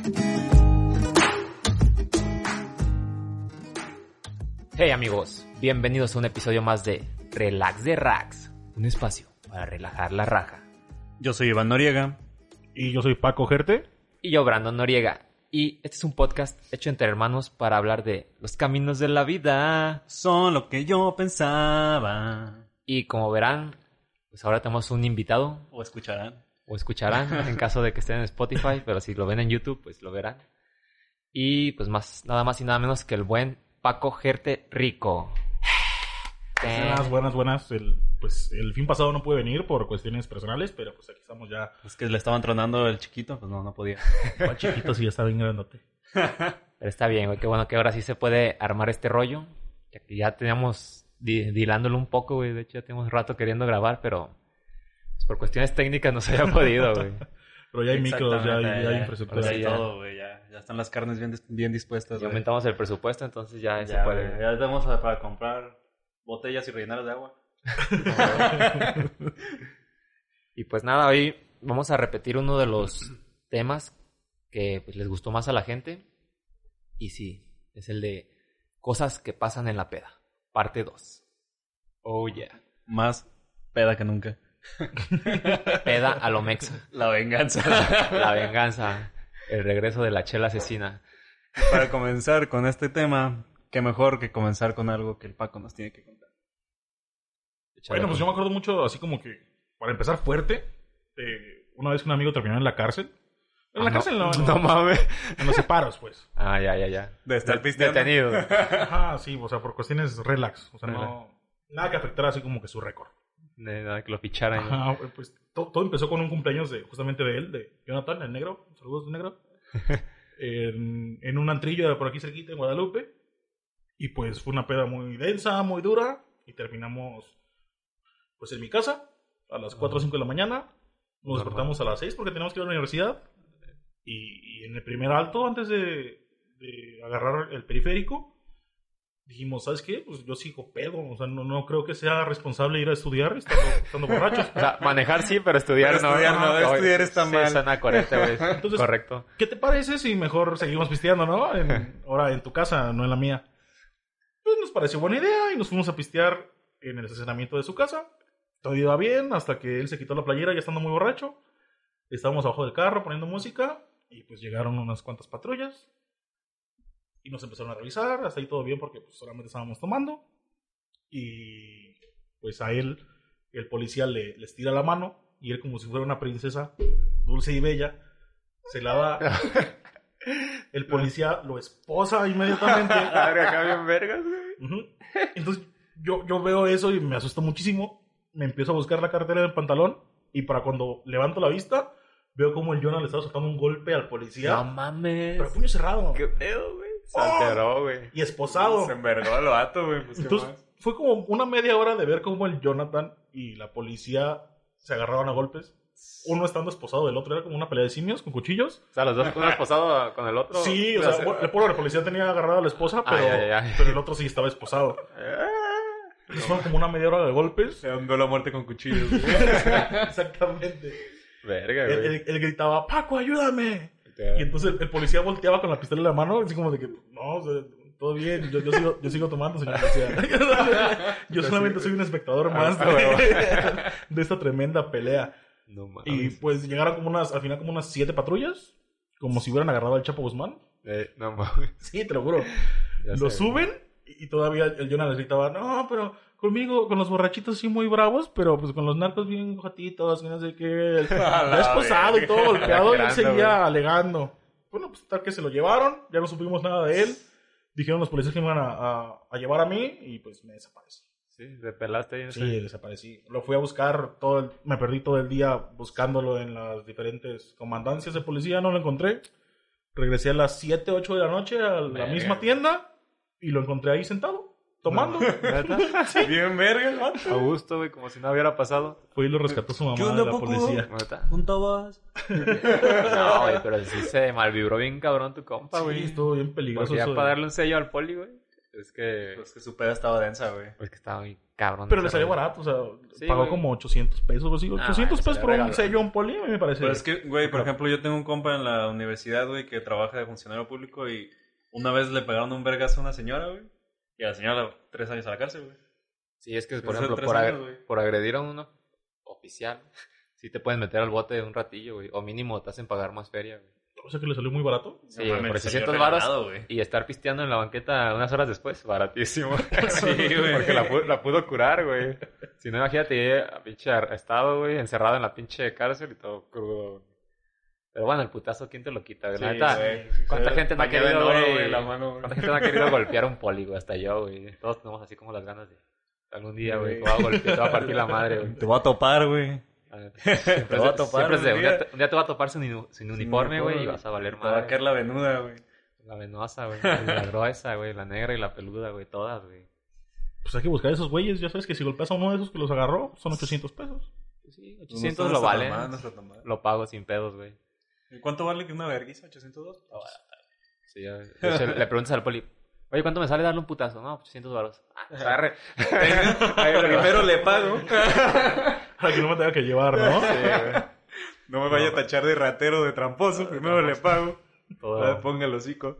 Hey amigos, bienvenidos a un episodio más de Relax de Rax, un espacio para relajar la raja. Yo soy Iván Noriega. Y yo soy Paco Gerte. Y yo, Brandon Noriega. Y este es un podcast hecho entre hermanos para hablar de los caminos de la vida. Son lo que yo pensaba. Y como verán, pues ahora tenemos un invitado. O escucharán. O escucharán, en caso de que estén en Spotify. Pero si lo ven en YouTube, pues lo verán. Y pues nada más y nada menos que el buen Paco Gerte Rico. Buenas. El fin pasado no pude venir por cuestiones personales, pero pues aquí estamos ya. Es que le estaban tronando el chiquito, pues no podía. ¿Cuál chiquito si ya está bien grandote? Pero está bien, güey. Qué bueno que ahora sí se puede armar este rollo. Ya que ya teníamos dilándolo un poco, güey. De hecho, ya tenemos rato queriendo grabar, pero pues, por cuestiones técnicas no se había podido, güey. Pero ya hay micros, ya hay infraestructura. Ya hay todo, güey. Ya están las carnes bien dispuestas. Ya aumentamos el presupuesto, entonces ya se puede. Ya tenemos para comprar botellas y rellenarlas de agua. Y pues nada, hoy vamos a repetir uno de los temas que pues, les gustó más a la gente. Y sí, es el de cosas que pasan en la peda, parte 2. Oh yeah. Más peda que nunca. Peda a lo mexa. La venganza. La venganza. El regreso de la chela asesina. Para comenzar con este tema, qué mejor que comenzar con algo que el Paco nos tiene que contar. Bueno, pues yo me acuerdo mucho, así como que, para empezar fuerte, una vez que un amigo terminó en la cárcel. En la cárcel no mames. En los separos, pues. Ah, ya. De estar pisteando. Detenido. Ajá, sí, o sea, por cuestiones relax. O sea, nada que afectara así como que su récord. Nada que lo ficharan. Ajá, pues todo empezó con un cumpleaños justamente de él, de Jonathan, el negro. Saludos, negro. En un antrillo por aquí cerquita, en Guadalupe. Y pues fue una peda muy densa, muy dura. Y terminamos, pues en mi casa, a las 4 o 5 de la mañana. Nos despertamos a las 6 porque teníamos que ir a la universidad. Y en el primer alto, antes de agarrar el periférico, dijimos, ¿sabes qué? Pues yo sigo pedo. O sea, no creo que sea responsable ir a estudiar estando borrachos. O sea, manejar sí, pero estudiar no. Estudiar está mal. Suena correcto, güey. Entonces, correcto. ¿Qué te parece si mejor seguimos pisteando, no? Ahora en tu casa, no en la mía. Pues nos pareció buena idea y nos fuimos a pistear en el estacionamiento de su casa. Todo iba bien hasta que él se quitó la playera ya estando muy borracho. Estábamos abajo del carro poniendo música y pues llegaron unas cuantas patrullas. Y nos empezaron a revisar, hasta ahí todo bien porque pues, solamente estábamos tomando. Y pues a él, el policía les tira la mano y él como si fuera una princesa dulce y bella, se la da. El policía lo esposa inmediatamente. Acá bien vergas, güey. Uh-huh. Entonces yo veo eso y me asustó muchísimo. Me empiezo a buscar la cartera del pantalón y para cuando levanto la vista, veo como el Jonah le estaba soltando un golpe al policía. No mames. Pero puño cerrado. Qué pedo, güey. Se alteró, güey. Y esposado. Se envergó el vato, güey. Pues, entonces, fue como una media hora de ver cómo el Jonathan y la policía se agarraban a golpes. Uno estando esposado del otro. Era como una pelea de simios con cuchillos. O sea, los dos uno esposado con el otro. Sí, o sea, la policía tenía agarrada a la esposa, pero el otro sí estaba esposado. Entonces fueron como una media hora de golpes. Se andó la muerte con cuchillos. Exactamente. Verga, güey. Él gritaba, Paco, ayúdame. Y entonces el policía volteaba con la pistola en la mano, así como de que, no, o sea, todo bien, yo sigo tomando, señor policía. Yo solamente soy un espectador más de esta tremenda pelea. No mames. Y pues llegaron al final como unas 7 patrullas, como si hubieran agarrado al Chapo Guzmán. No mames. Sí, te lo juro. Lo suben y todavía el Jonah les gritaba, no, pero conmigo, con los borrachitos sí muy bravos, pero pues con los narcos bien jotitos, que no sé qué. Ya esposado y todo golpeado y él seguía alegando. Bueno, pues tal que se lo llevaron, ya no supimos nada de él. Dijeron los policías que me iban a llevar a mí y pues me desaparecí. Sí, te pelaste ahí. Sí, desaparecí. Lo fui a buscar, me perdí todo el día buscándolo en las diferentes comandancias de policía, no lo encontré. Regresé a las 7, 8 de la noche a la misma tienda y lo encontré ahí sentado. Tomando. ¿Neta? Sí. Bien verga, ¿no? A gusto, güey, como si no hubiera pasado. Fue y lo rescató su mamá ¿Qué de onda, la Paco? policía. ¿Neta? ¿Juntabas? No, güey, pero sí se malvibró bien cabrón tu compa, güey. Sí, estuvo bien peligroso. Porque ya para darle un sello al poli, güey. Es que... Pues que su peda estaba densa, güey. Pues que estaba muy cabrón. Pero le ese salió rollo. barato, o sea, Sí, pagó güey. como 800 pesos o así. Nah, 800 le pesos salió por un regalado. sello en poli, me parece. Pero es que, güey, por ejemplo, yo tengo un compa en la universidad, güey, que trabaja de funcionario público y una vez le pegaron un vergazo a una señora, güey. Y a la señora 3 años a la cárcel, güey. Sí, es que, por Hace ejemplo, 3 por, años, güey. por agredir a uno oficial, sí te pueden meter al bote un ratillo, güey. O mínimo te hacen pagar más feria, güey. O sea que le salió muy barato. Sí, No mames, por salió 800 varos regalado, güey. y estar pisteando en la banqueta unas horas después, baratísimo. Sí, güey. Porque la pudo curar, güey. Si no, imagínate, a pinche estado, güey, encerrado en la pinche cárcel y todo crudo, güey. Pero bueno, el putazo, ¿quién te lo quita, güey? La Sí, neta, güey. ¿cuánta gente no ha Bañada en querido, oro, güey? la mano, güey. ¿Cuánta gente no ha querido golpear a un poli, güey? Hasta yo, güey. Todos tenemos así como las ganas de algún día, güey, Sí. te voy a golpear, te voy a partir la madre, güey. Te voy a topar, güey. Siempre Te voy a topar siempre es de, un día. un día te va a topar sin uniforme, güey, y vas a valer Te va a madre. caer la venuda, güey. La venosa, güey, la gruesa, güey, la negra y la peluda, güey, todas, güey. Pues hay que buscar esos güeyes. Ya sabes que si golpeas a uno de esos que los agarró, son 800 pesos. Pues sí, No 800 está lo tan vale. mal, no está tan mal. Lo pago sin pedos, güey. ¿Y cuánto vale que una verguiza? ¿802? Sí, ya, de hecho, le preguntas al poli, oye, ¿cuánto me sale darle un putazo? No, 800 varos. Ah, pues agarre. Primero le pago. Para que no me tenga que llevar, ¿no? Sí, güey. No me vaya a tachar de ratero, de tramposo. Primero le pago. Todo. Ponga el hocico.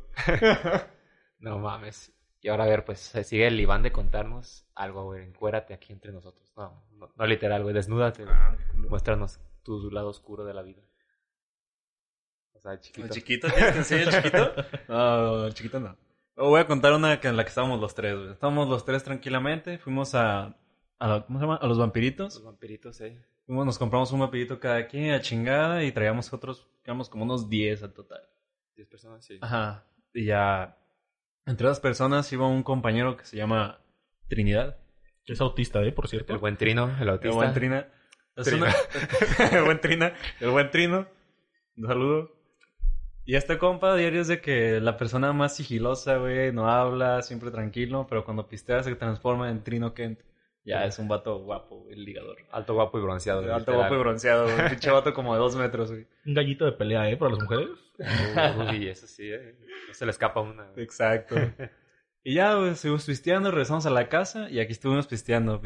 No mames. Y ahora a ver, pues se sigue el Iván de contarnos algo, güey. Encuérate aquí entre nosotros. No literal, güey. Desnúdate, güey. Muéstranos tu lado oscuro de la vida. O sea, chiquito. ¿El chiquito? ¿Quieres que enseñe el chiquito? No, el chiquito no. Voy a contar una en la que estábamos los tres, güey. Estábamos los tres tranquilamente. Fuimos ¿cómo se llama? A los vampiritos. Los vampiritos, Nos compramos un vampirito cada quien a chingada y traíamos otros, digamos, como unos 10 al total. 10 personas, sí. Ajá. Y ya, entre las personas iba un compañero que se llama Trinidad. Es autista, por cierto. El buen Trino, el autista. El buen Trina. Trina. El buen Trina. El buen Trino. Un saludo. Y este compa diario es de que la persona más sigilosa, güey, no habla, siempre tranquilo, pero cuando pistea se transforma en Trino Kent. Ya es un vato guapo, güey, el ligador. Alto, guapo y bronceado. Alto, literal. guapo y bronceado, güey. Un pinche vato como de 2 metros, güey. Un gallito de pelea, para las mujeres. Uy, eso sí, no se le escapa una. Güey. Exacto. Y ya, güey, seguimos pisteando, regresamos a la casa y aquí estuvimos pisteando.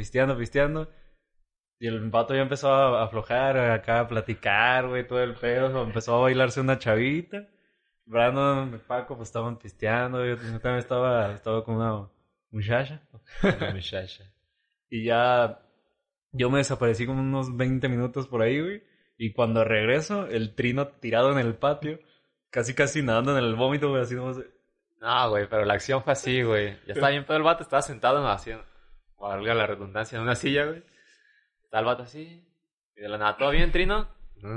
Y el vato ya empezó a aflojar, acá a platicar, güey, todo el pedo. Empezó a bailarse una chavita. Brandon y Paco pues estaban pisteando. Yo también estaba con una muchacha. Una muchacha. Y ya yo me desaparecí como unos 20 minutos por ahí, güey. Y cuando regreso, el Trino tirado en el patio, casi nadando en el vómito, güey, así nomás de... No, güey, pero la acción fue así, güey. Ya estaba bien pedo el vato, estaba sentado en valga la redundancia, en una silla, güey. Está el vato así. Y de la nada, ¿todo bien, Trino?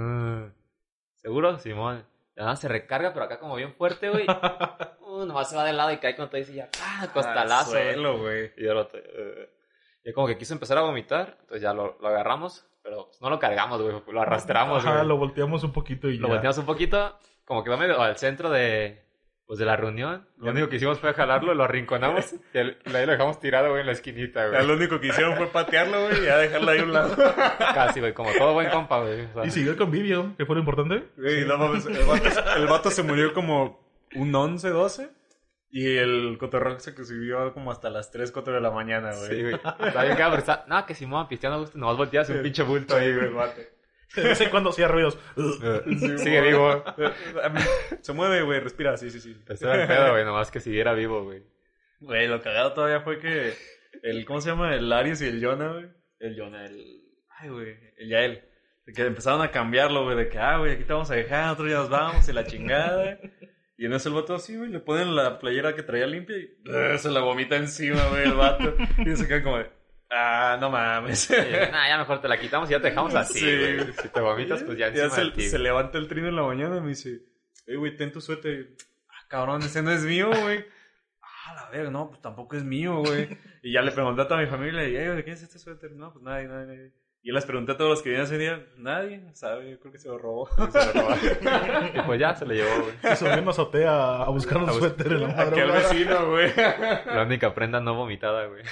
¿Seguro? Simón. De la nada se recarga, pero acá como bien fuerte, güey. Nomás se va de lado y cae con todo y dice ya, costalazo, güey. suelo, güey. Y yo ya como que quiso empezar a vomitar, entonces ya lo agarramos, pero pues no lo cargamos, güey, lo arrastramos, Ajá, güey. lo volteamos un poquito y Lo ya. volteamos un poquito, como que va medio al centro de la reunión. Lo único que hicimos fue jalarlo, lo arrinconamos y ahí lo dejamos tirado, güey, en la esquinita, Ya güey. lo único que hicieron fue patearlo, güey, y ya dejarlo ahí a un lado. Casi, güey, como todo buen compa, güey. O sea, Y siguió el convivio, que fue lo importante. Güey, no mames, el vato se murió como un 11, 12. Y el cotorrón se que subió como hasta las 3, 4 de la mañana, güey. sí, güey. Está bien cabrón, no, que Simón pisteando gusto, nomás volteas un pinche bulto ahí, güey. De vez en cuando hacía ruidos. Sigue vivo. Se mueve, güey, respira, sí. Estaba el pedo, güey, nomás que siguiera vivo, güey. Güey, lo cagado todavía fue que ¿cómo se llama? El Aries y el Jonah, güey. Ay, güey, el Yael. De que empezaron a cambiarlo, güey, de que, güey, aquí te vamos a dejar, nosotros ya nos vamos, y la chingada. Y en eso el vato así, güey, le ponen la playera que traía limpia y se la vomita encima, güey, el vato. Y se queda como de, no mames. Ya mejor te la quitamos y ya te dejamos así, Sí. güey. Si te vomitas, pues ya Ya encima de ti. se levanta el Trino en la mañana y me dice, güey, ten tu suéter. Cabrón, ese no es mío, güey. La verga, no, pues tampoco es mío, güey. Y ya le pregunté a toda mi familia, y, ¿de quién es este suéter? No, pues nadie. Y yo les pregunté a todos los que vinieron ese día, nadie sabe, yo creo que se lo robó. Y pues ya se lo llevó, güey. Se subió en la azotea a buscar un suéter en la Aquí al madrugada. vecino, güey. La única prenda no vomitada, güey.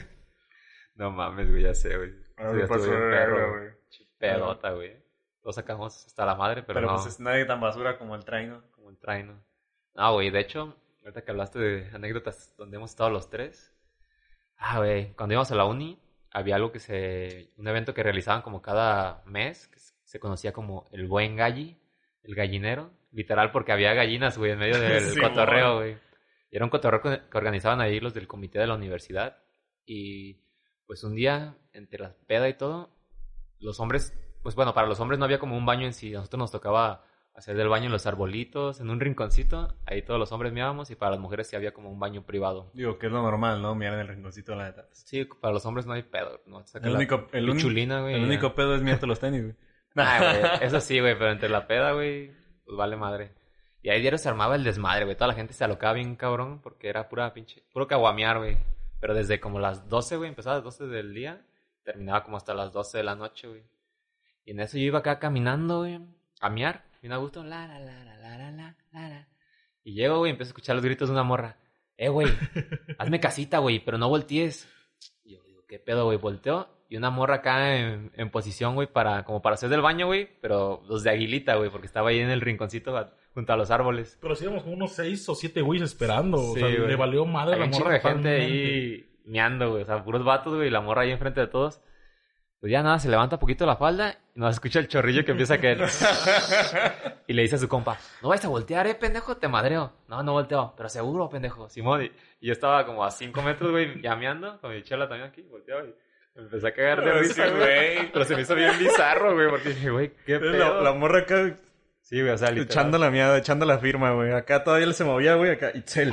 No mames, güey, ya sé, güey. Ah, Sí, me estuvo pasó bien de perro, verga, güey. güey. Pedota, güey. Lo sacamos hasta la madre, pero Pero no. pues es nadie tan basura como el Traino. Como el traino. No, güey, de hecho, ahorita que hablaste de anécdotas donde hemos estado los tres. Güey, cuando íbamos a la uni, había algo un evento que realizaban como cada mes, que se conocía como el buen galli, el gallinero, literal porque había gallinas, güey, en medio del Sí, cotorreo, güey. Y era un cotorreo que organizaban ahí los del comité de la universidad. Y pues un día, entre la peda y todo, los hombres, pues bueno, para los hombres no había como un baño en sí. A nosotros nos tocaba hacer del baño en los arbolitos, en un rinconcito. Ahí todos los hombres miábamos y para las mujeres sí había como un baño privado. Digo, que es lo normal, ¿no? Mirar en el rinconcito, la neta. Sí, para los hombres no hay pedo, ¿no? El único pedo es miarte los tenis, güey. Güey, eso sí, güey, pero entre la peda, güey, pues vale madre. Y ahí diario se armaba el desmadre, güey. Toda la gente se alocaba bien cabrón porque era puro caguamear, güey. Pero desde como las 12, güey, empezaba a las 12 del día, terminaba como hasta las 12 de la noche, güey. Y en eso yo iba acá caminando, güey, a miar, bien a gusto, la. Y llego, güey, empiezo a escuchar los gritos de una morra. Güey, hazme casita, güey, pero no voltees. Y yo digo, ¿qué pedo, güey? Volteo y una morra acá en posición, güey, como para hacer del baño, güey, pero los de aguilita, güey, porque estaba ahí en el rinconcito junto a los árboles. Pero sí íbamos como unos 6 o 7 güeyes esperando. Sí, o sea, güey. le valió madre Había la un chingo morra. de gente totalmente. ahí meando, güey. O sea, puros vatos, güey. Y la morra ahí enfrente de todos. Pues ya nada, se levanta poquito la falda y nos escucha el chorrillo que empieza a caer. Y le dice a su compa, no vayas a voltear, pendejo, te madreo. No volteo, pero seguro, pendejo. Simón, y yo estaba como a 5 metros, güey, llameando, con mi chela también aquí, volteaba y me empecé a cagar de risa, güey. Pero se me hizo bien bizarro, güey, porque dije, güey, qué pedo. La morra acá Sí, güey, o sea, literal. echando la miada, echando la firma, güey. Acá todavía él se movía, güey. Acá, Itzel.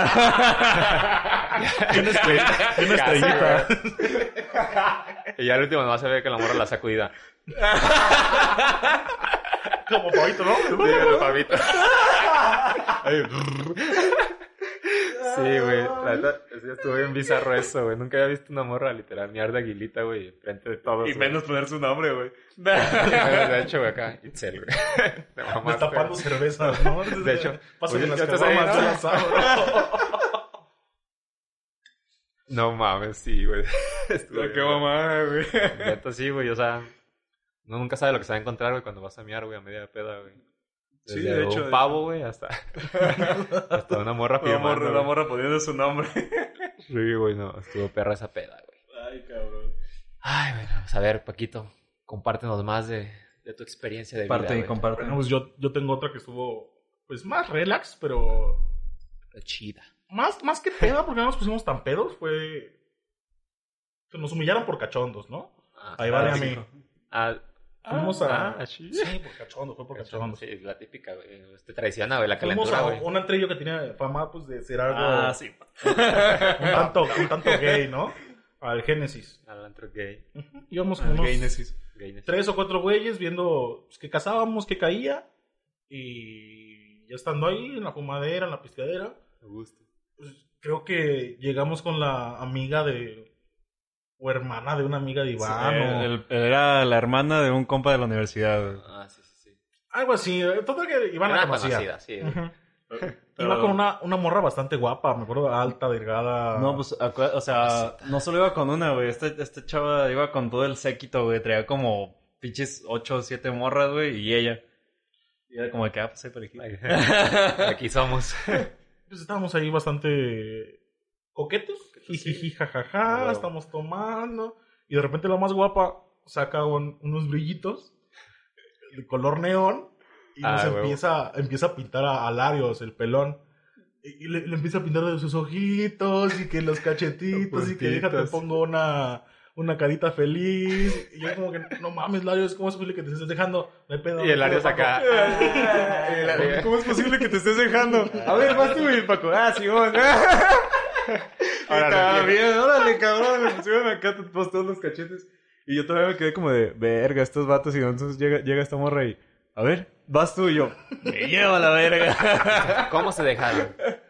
Tiene estrellita. Y ya al último nomás se ve que la morra la sacudida. Como pavito, ¿no? Sí, el pavito. Sí, güey. La neta, sí, estuvo bien bizarro eso, güey. Nunca había visto una morra literal miar de aguilita, güey, frente de todos. Y menos poner su nombre, güey. De hecho, güey, acá, Itzel, güey. Te mamaste. Destapando cervezas, ¿no? De hecho, pásame pues, las ya estás ahí, caguamas, ¿no? yo las abro. No mames, sí, güey. Estuvo Qué bien, mamada, güey. Neta, sí, güey, o sea, uno nunca sabe lo que se va a encontrar, güey, cuando vas a miar, güey, a media peda, güey. Sí, Desde de hecho, un pavo, güey, hasta una morra firmando. La morra poniendo su nombre. Sí, güey, no, estuvo perra esa peda, güey. Ay, cabrón. Ay, bueno, pues a ver, Paquito, compártenos más de tu experiencia de vida, Comparte y güey. comparte. Bueno, pues yo tengo otra que estuvo, pues, más relax, pero Chida. más que peda, porque no nos pusimos tan pedos, fue que nos humillaron por cachondos, ¿no? Ahí vale a mí. Fuimos Sí, Sí, por cachondo, fue por cachondo. sí, la típica, güey. Te traiciona, güey, la Fuimos calentura, a güey. un antrillo que tiene fama, pues, de ser algo Sí. un tanto gay, ¿no? Al Génesis. Al antro gay. Íbamos con unos Gaynesis. 3 o 4 güeyes viendo pues, que cazábamos, que caía. Y ya estando ahí, en la fumadera, en la pisteadera, Me gusta. pues, creo que llegamos con la amiga o hermana de una amiga de Iván. o Era la hermana de un compa de la universidad, güey. Sí. algo así. Total que Iván la Era conocía. conocida, sí, güey. Ujú. Iba con una morra bastante guapa, me acuerdo, alta, delgada. No, pues, o sea, no solo iba con una, güey. Este chava iba con todo el séquito, güey. Traía como pinches 8 o 7 morras, güey, y ella. Y era como que, pues ahí por aquí. Aquí somos. Pues estábamos ahí bastante coquetos. Jijiji, jajaja, Wow. estamos tomando. Y de repente la más guapa saca unos brillitos de color neón. Y nos huevo. empieza a pintar a Larios, el pelón. Y le empieza a pintar de sus ojitos y que los cachetitos y que déjate Puntitos. pongo una carita feliz. Y yo como que, no mames, Larios, ¿cómo es posible que te estés dejando? No hay pedo. Y el Arias acá. ¿Cómo es posible que te estés dejando? A ver, vas tú, güey, Paco. Simón. Ahora Estaba lo bien, órale, cabrón. Me pusieron acá todos los cachetes. Y yo todavía me quedé como de, verga, estos vatos. Y entonces llega esta morra y, a ver, vas tú y yo. Me llevo a la verga. ¿Cómo se dejaron?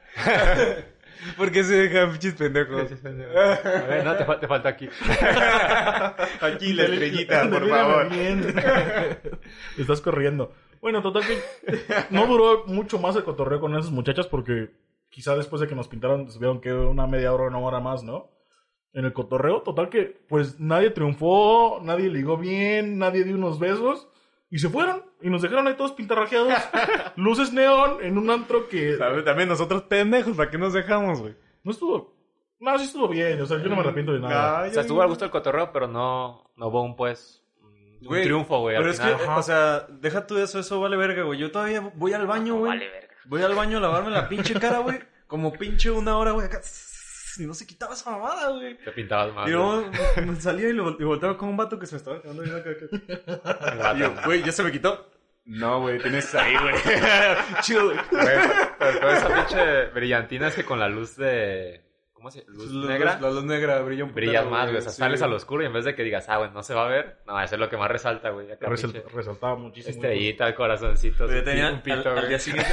¿Por qué se dejan pinches pendejos? A ver, no, te falta aquí. Aquí la estrellita, por Mírame favor. bien. Estás corriendo. Bueno, total que no duró mucho más el cotorreo con esas muchachas porque quizá después de que nos pintaron se vieron que una media hora, una hora más, ¿no? En el cotorreo, total que pues nadie triunfó, nadie ligó bien, nadie dio unos besos Y se fueron. Y nos dejaron ahí todos pintarrajeados. Luces neón en un antro que... También nosotros pendejos, ¿para qué nos dejamos, güey? No estuvo... No, sí estuvo bien. O sea, yo no me arrepiento de nada. O sea, estuvo al gusto del cotorreo, pero no hubo un Güey, triunfo, güey. Pero al es final. que, o sea, deja tú eso vale verga, güey. Yo todavía voy al baño, güey. Vale, verga. Voy al baño a lavarme la pinche cara, güey. Como pinche 1 hora, güey, acá. Y no se quitaba esa mamada, güey. Te pintabas más. Y luego me salía y volteaba con un vato que se me estaba quedando bien acá. Y yo, güey, ¿ya se me quitó? No, güey, tienes ahí, güey. Chido, güey. Pero toda esa pinche brillantina es que con la luz de... ¿Cómo se llama? ¿Luz negra? La luz negra brilla un poco. Brillas más, güey. O sea, sales al oscuro y en vez de que digas, güey, no se va a ver. No, eso es lo que más resalta, güey. Acá pinche Resaltaba muchísimo. estrellita, corazoncito. Yo tenía un pito, al güey. día siguiente.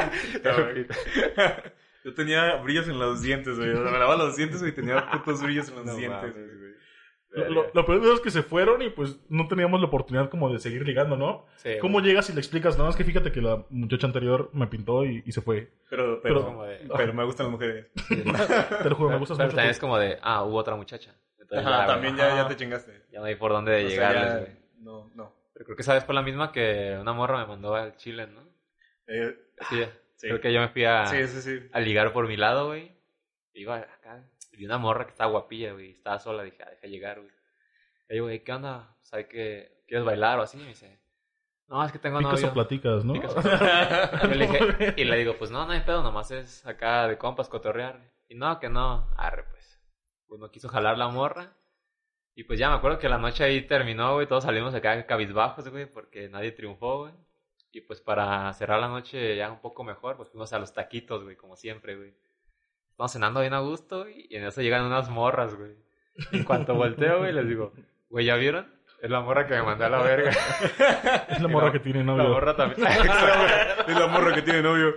Yo tenía brillos en los dientes, güey. O sea, me lavaba los dientes, güey, y tenía putos brillos en los No dientes, mames, güey. Lo peor de todo es que se fueron y pues no teníamos la oportunidad como de seguir ligando, ¿no? Sí, ¿Cómo güey. llegas y le explicas? No, es que fíjate que la muchacha anterior me pintó y se fue. Pero Como de... me gustan las mujeres. Te lo juro, me gustas Pero mucho. también tú. es como de, hubo otra muchacha. Entonces, Ajá, ya, también güey, ya te chingaste. ya no hay por dónde O sea, llegarles, ya- güey. No. Pero creo que esa vez fue la misma que una morra me mandó al Chile, ¿no? Sí, Sí. creo que yo me fui a Sí. a ligar por mi lado, güey. Iba acá, vi una morra que estaba guapilla, güey. Estaba sola, dije, deja llegar, güey. Y yo, güey, ¿qué onda? ¿Sabes que quieres bailar o así? Y me dice, no, es que tengo Picas novio. o platicas, ¿no? Picas o platicas. Yo le dije, y le digo, pues no hay pedo, nomás es acá de compas cotorrear. Y no, que no. Arre, pues. Pues no quiso jalar la morra. Y pues ya me acuerdo que la noche ahí terminó, güey. Todos salimos acá cabizbajos, güey, porque nadie triunfó, güey. Y pues para cerrar la noche ya un poco mejor, pues fuimos a los taquitos, güey, como siempre, güey. Estamos cenando bien a gusto, güey, y en eso llegan unas morras, güey. En cuanto volteo, güey, les digo, güey, ¿ya vieron? Es la morra que me mandó a la verga. Es la morra que tiene novio. La morra también. Es la morra que tiene novio.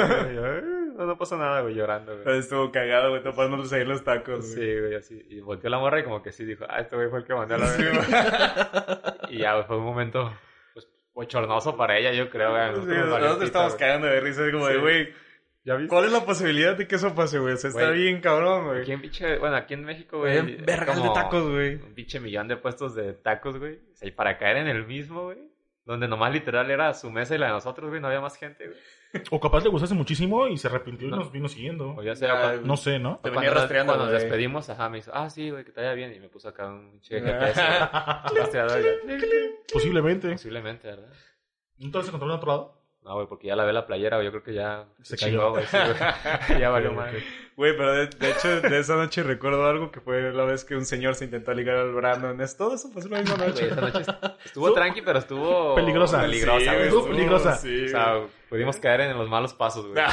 No pasa nada, güey, llorando, güey. Estuvo cagado, güey, topándonos ahí los tacos, güey. Sí, güey, así. Y volteó la morra y como que sí dijo, este güey fue el que mandó a la verga. Y ya, güey, fue un momento, pues, bochornoso para ella, yo creo, güey. Sí, Nosotros nosotros estamos cagando de risa, es como de, Sí. güey, ¿Ya viste? ¿cuál es la posibilidad de que eso pase, güey? O sea, está Güey, bien cabrón, güey. Aquí en pinche, bueno, aquí en México, güey. Güey, es vergas de como tacos, güey. Un pinche millón de puestos de tacos, güey. O sea, y para caer en el mismo, güey. Donde nomás literal era su mesa y la de nosotros, güey. No había más gente, güey. O capaz le gustase muchísimo y se arrepintió y No. nos vino siguiendo. O ya sea, Ya, cuando, No sé, ¿no? Te cuando venía rastreando, cuando nos güey. despedimos, ajá, me hizo, sí, güey, que te vaya bien. Y me puso acá un pinche GPS. Un rastreador, ya. Posiblemente. Posiblemente, ¿verdad? ¿No te vas a encontrar en otro lado? No, güey, porque ya la ve la playera, güey. Yo creo que ya Se chingó, güey. Sí, güey. Ya valió Ok, mal. ok. Güey, pero de hecho, de esa noche recuerdo algo que fue la vez que un señor se intentó ligar al Brandon. Todo eso pasó la misma Güey, noche. esa noche estuvo tranqui, pero estuvo... Peligrosa. Peligrosa, Sí, güey. estuvo peligrosa. Sí, O sea, pudimos caer en los malos pasos, güey.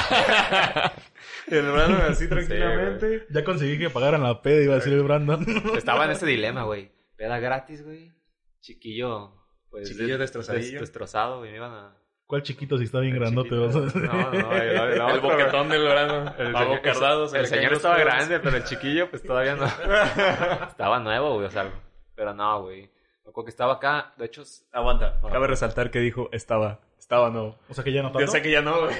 el Brandon así tranquilamente. Ya conseguí que pagaran la peda, iba a decir el Brandon. Estaba en ese dilema, güey. Peda gratis, güey. Chiquillo, pues... Chiquillo destrozadillo. Destrozado, güey. Me iban a... ¿Cuál chiquito si está bien grandote? Chiquito. vas a- No, El otro, boquetón del Brandon. El Pavo señor- cardado. se el le caen señor los estaba pelos. grande, pero el chiquillo, pues todavía no. Estaba nuevo, güey, o sea, pero no, güey. Me acuerdo que estaba acá, de hecho, Aguanta. Cabe resaltar que dijo estaba no. O sea que ya no Yo tanto. sé que ya no, güey.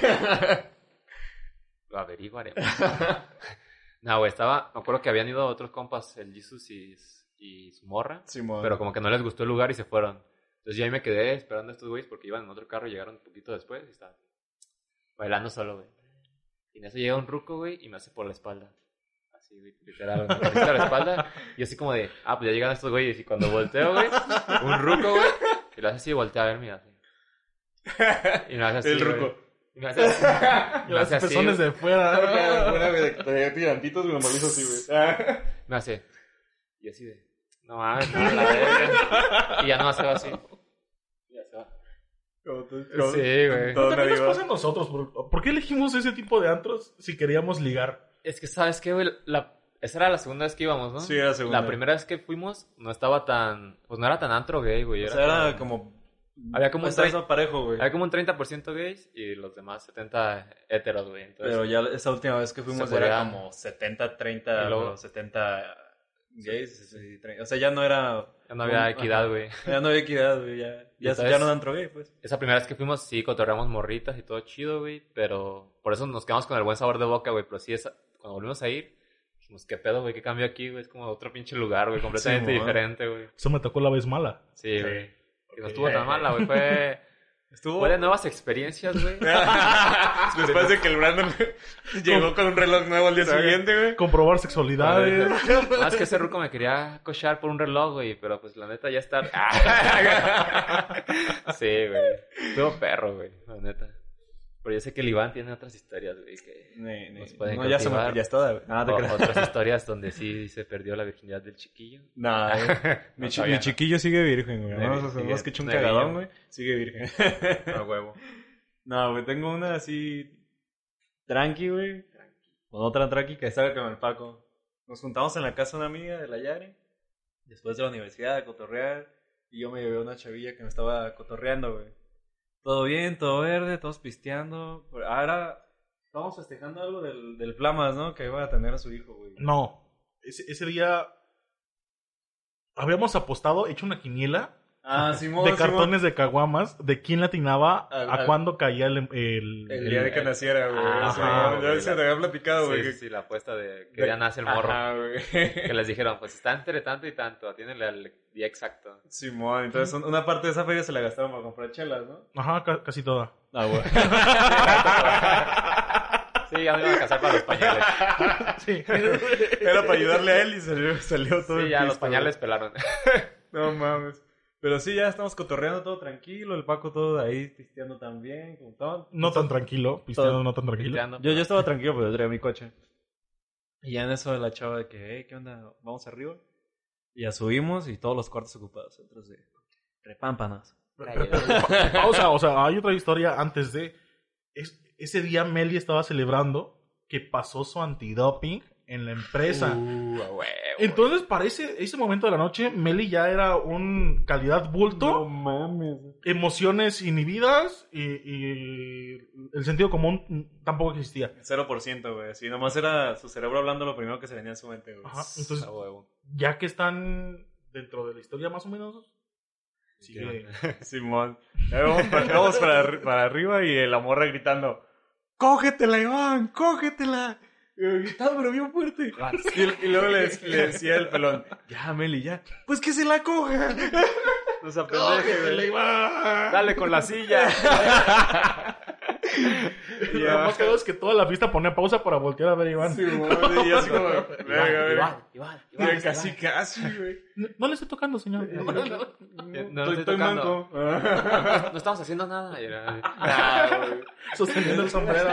lo averiguaré. No, güey, estaba, me acuerdo que habían ido otros compas, el Jesus y su morra, Simón. pero como que no les gustó el lugar y se fueron. Entonces yo ahí me quedé esperando a estos güeyes porque iban en otro carro y llegaron un poquito después y estaban bailando solo, güey. Y en eso llega un ruco, güey, y me hace por la espalda. Así, güey, literal, me hace por la espalda. Y así como de, pues ya llegan estos güeyes. Y cuando volteo, güey, un ruco, güey, y lo hace así, voltea a ver, mira, así. Y me hace así, El güey. ruco. Y me hace así. Y me Las hace así, pezones güey. de fuera. Traía tirantitos, güey, nomás hizo así, güey. Me hace. Y así de, no mames, no, la verga. Y ya no se va así. Y ya se va. Sí, güey. Todo También nos medio- pasa a nosotros. ¿Por qué elegimos ese tipo de antros si queríamos ligar? Es que, ¿sabes qué, güey? Esa era la segunda vez que íbamos, ¿no? Sí, era la segunda. La primera vez que fuimos no estaba tan... Pues no era tan antro gay, güey. O sea, era como... Había como un Estás 30%, parejo, güey. había como un 30% gays y los demás 70 heteros, güey. Entonces, Pero ya esa última vez que fuimos Se era podía- como 70-30, Y luego- pero 70 gays. y 30. O sea, ya no era... ya no había equidad, güey. Ya no había equidad, güey. Ya Entonces- no dan antro gay, pues. Esa primera vez que fuimos, sí, cotorreamos morritas y todo chido, güey. Pero por eso nos quedamos con el buen sabor de boca, güey. Pero sí, cuando volvimos a ir, dijimos, ¿qué pedo, güey? ¿Qué cambió aquí, güey? Es como otro pinche lugar, güey. Completamente Sí, mo. diferente, güey. Eso me tocó la vez mala. Sí, güey. Que no estuvo tan mala, güey. Fue de nuevas experiencias, güey. Después de que el Brandon llegó con un reloj nuevo al día siguiente, güey. Comprobar sexualidades. Más que ese ruco me quería cochar por un reloj, güey. Pero pues la neta ya está. Sí, güey. Estuvo perro, güey. La neta. Pero yo sé que el Iván tiene otras historias, güey, que nos pueden No, ya se me cautivar. ya es toda, güey. Nada, te creas. Otras historias donde sí se perdió la virginidad del chiquillo. Nah, mi todavía no. chiquillo sigue virgen, güey. Sigue- Vamos a que hecho un sigue cagadón, niño. güey. Sigue virgen. A huevo. No, güey, tengo una así tranqui, güey. Con otra tranqui que estaba con el Paco. Nos juntamos en la casa de una amiga de la Yare. Después de la universidad a cotorrear. Y yo me llevé una chavilla que me estaba cotorreando, güey. Todo bien, todo verde, todos pisteando. Ahora estábamos festejando algo del Flamas, ¿no? Que iba a tener a su hijo, güey. No. Ese día habíamos apostado, hecho una quiniela Ah, Simón, de cartones de caguamas de quién latinaba a cuándo caía el día de que naciera, güey. Ajá, Simón, güey, ya se te había platicado, güey. Sí, la apuesta de que ya nace el morro. Ajá, güey. Que les dijeron, pues está entre tanto y tanto, atiéndele al día exacto. Simón, entonces una parte de esa feria se la gastaron para comprar chelas, ¿no? Ajá, casi toda. Ah, güey. Sí, ya me iban a casar para los pañales. Sí. Era para ayudarle a él y salió todo Sí, el ya pisto, los pañales pelaron. güey. No mames. Pero sí, ya estamos cotorreando todo tranquilo, el Paco todo ahí pisteando también, como todo. No tan tranquilo, pisteando no tan tranquilo. Pisteando. Yo estaba tranquilo, pero yo traía mi coche. Y ya en eso la chava de que, hey, ¿qué onda? ¿Vamos arriba? Y ya subimos y todos los cuartos ocupados, otros de repámpanos. Pausa, o sea, hay otra historia antes de... Ese día Meli estaba celebrando que pasó su antidoping en la empresa. A huevo. Entonces, para ese momento de la noche, Meli ya era un calidad bulto, No mames. emociones inhibidas y el sentido común tampoco existía. 0%, güey. Sí, nomás era su cerebro hablando lo primero que se venía a su mente, güey. Ajá, entonces, A huevo. ya que están dentro de la historia más o menos, sigue... Simón. Ya vamos para arriba y la morra gritando, ¡cógetela, Iván! ¡Cógetela! Y yo, gritando, pero bien fuerte. Y luego le decía el pelón, ya, Meli, ya. Pues que se la coja. No se apendeje, güey. Dale con la silla. Y lo más cagado es que toda la pista ponía pausa para voltear a ver a Iván. Simón, y así como, verga. Iván. Casi, güey. No le estoy tocando, señor. No lo estoy Estoy tocando. manco. No estamos haciendo nada. Y era- güey. Sosteniendo el sombrero.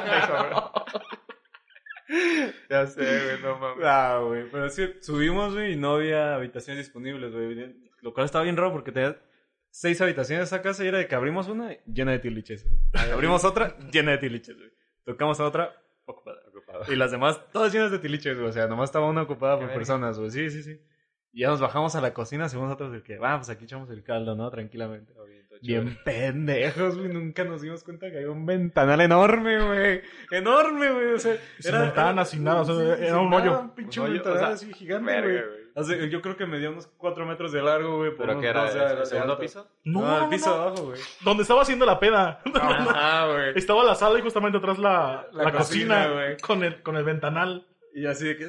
Ya sé, güey, no mames. Güey. Pero sí, subimos, güey, y no había habitaciones disponibles, güey. Lo cual estaba bien raro porque tenía 6 habitaciones esa casa y era de que abrimos una llena de tiliches. Abrimos otra llena de tiliches, güey. Tocamos a otra ocupada. Y las demás todas llenas de tiliches, güey. O sea, nomás estaba una ocupada por verga. personas, güey. Sí. Y ya nos bajamos a la cocina, según nosotros, de que, pues aquí echamos el caldo, ¿no? Tranquilamente. Bien pendejos, güey. Nunca nos dimos cuenta que había un ventanal enorme, güey. Enorme, güey. O sea, Sin ventanas, sin nada. O sea, era un hoyo. Un pinche Un hoyo, ventanal o sea, así gigante, verga, güey. güey. O sea, yo creo que medía unos 4 metros de largo, güey. por ¿Pero unos qué era? 12 de ¿El segundo alto. piso? No, el piso de abajo, güey. Donde estaba haciendo la peda. Ajá, güey. Estaba la sala y justamente atrás la La cocina, cocina, güey. con el ventanal. Y así de que...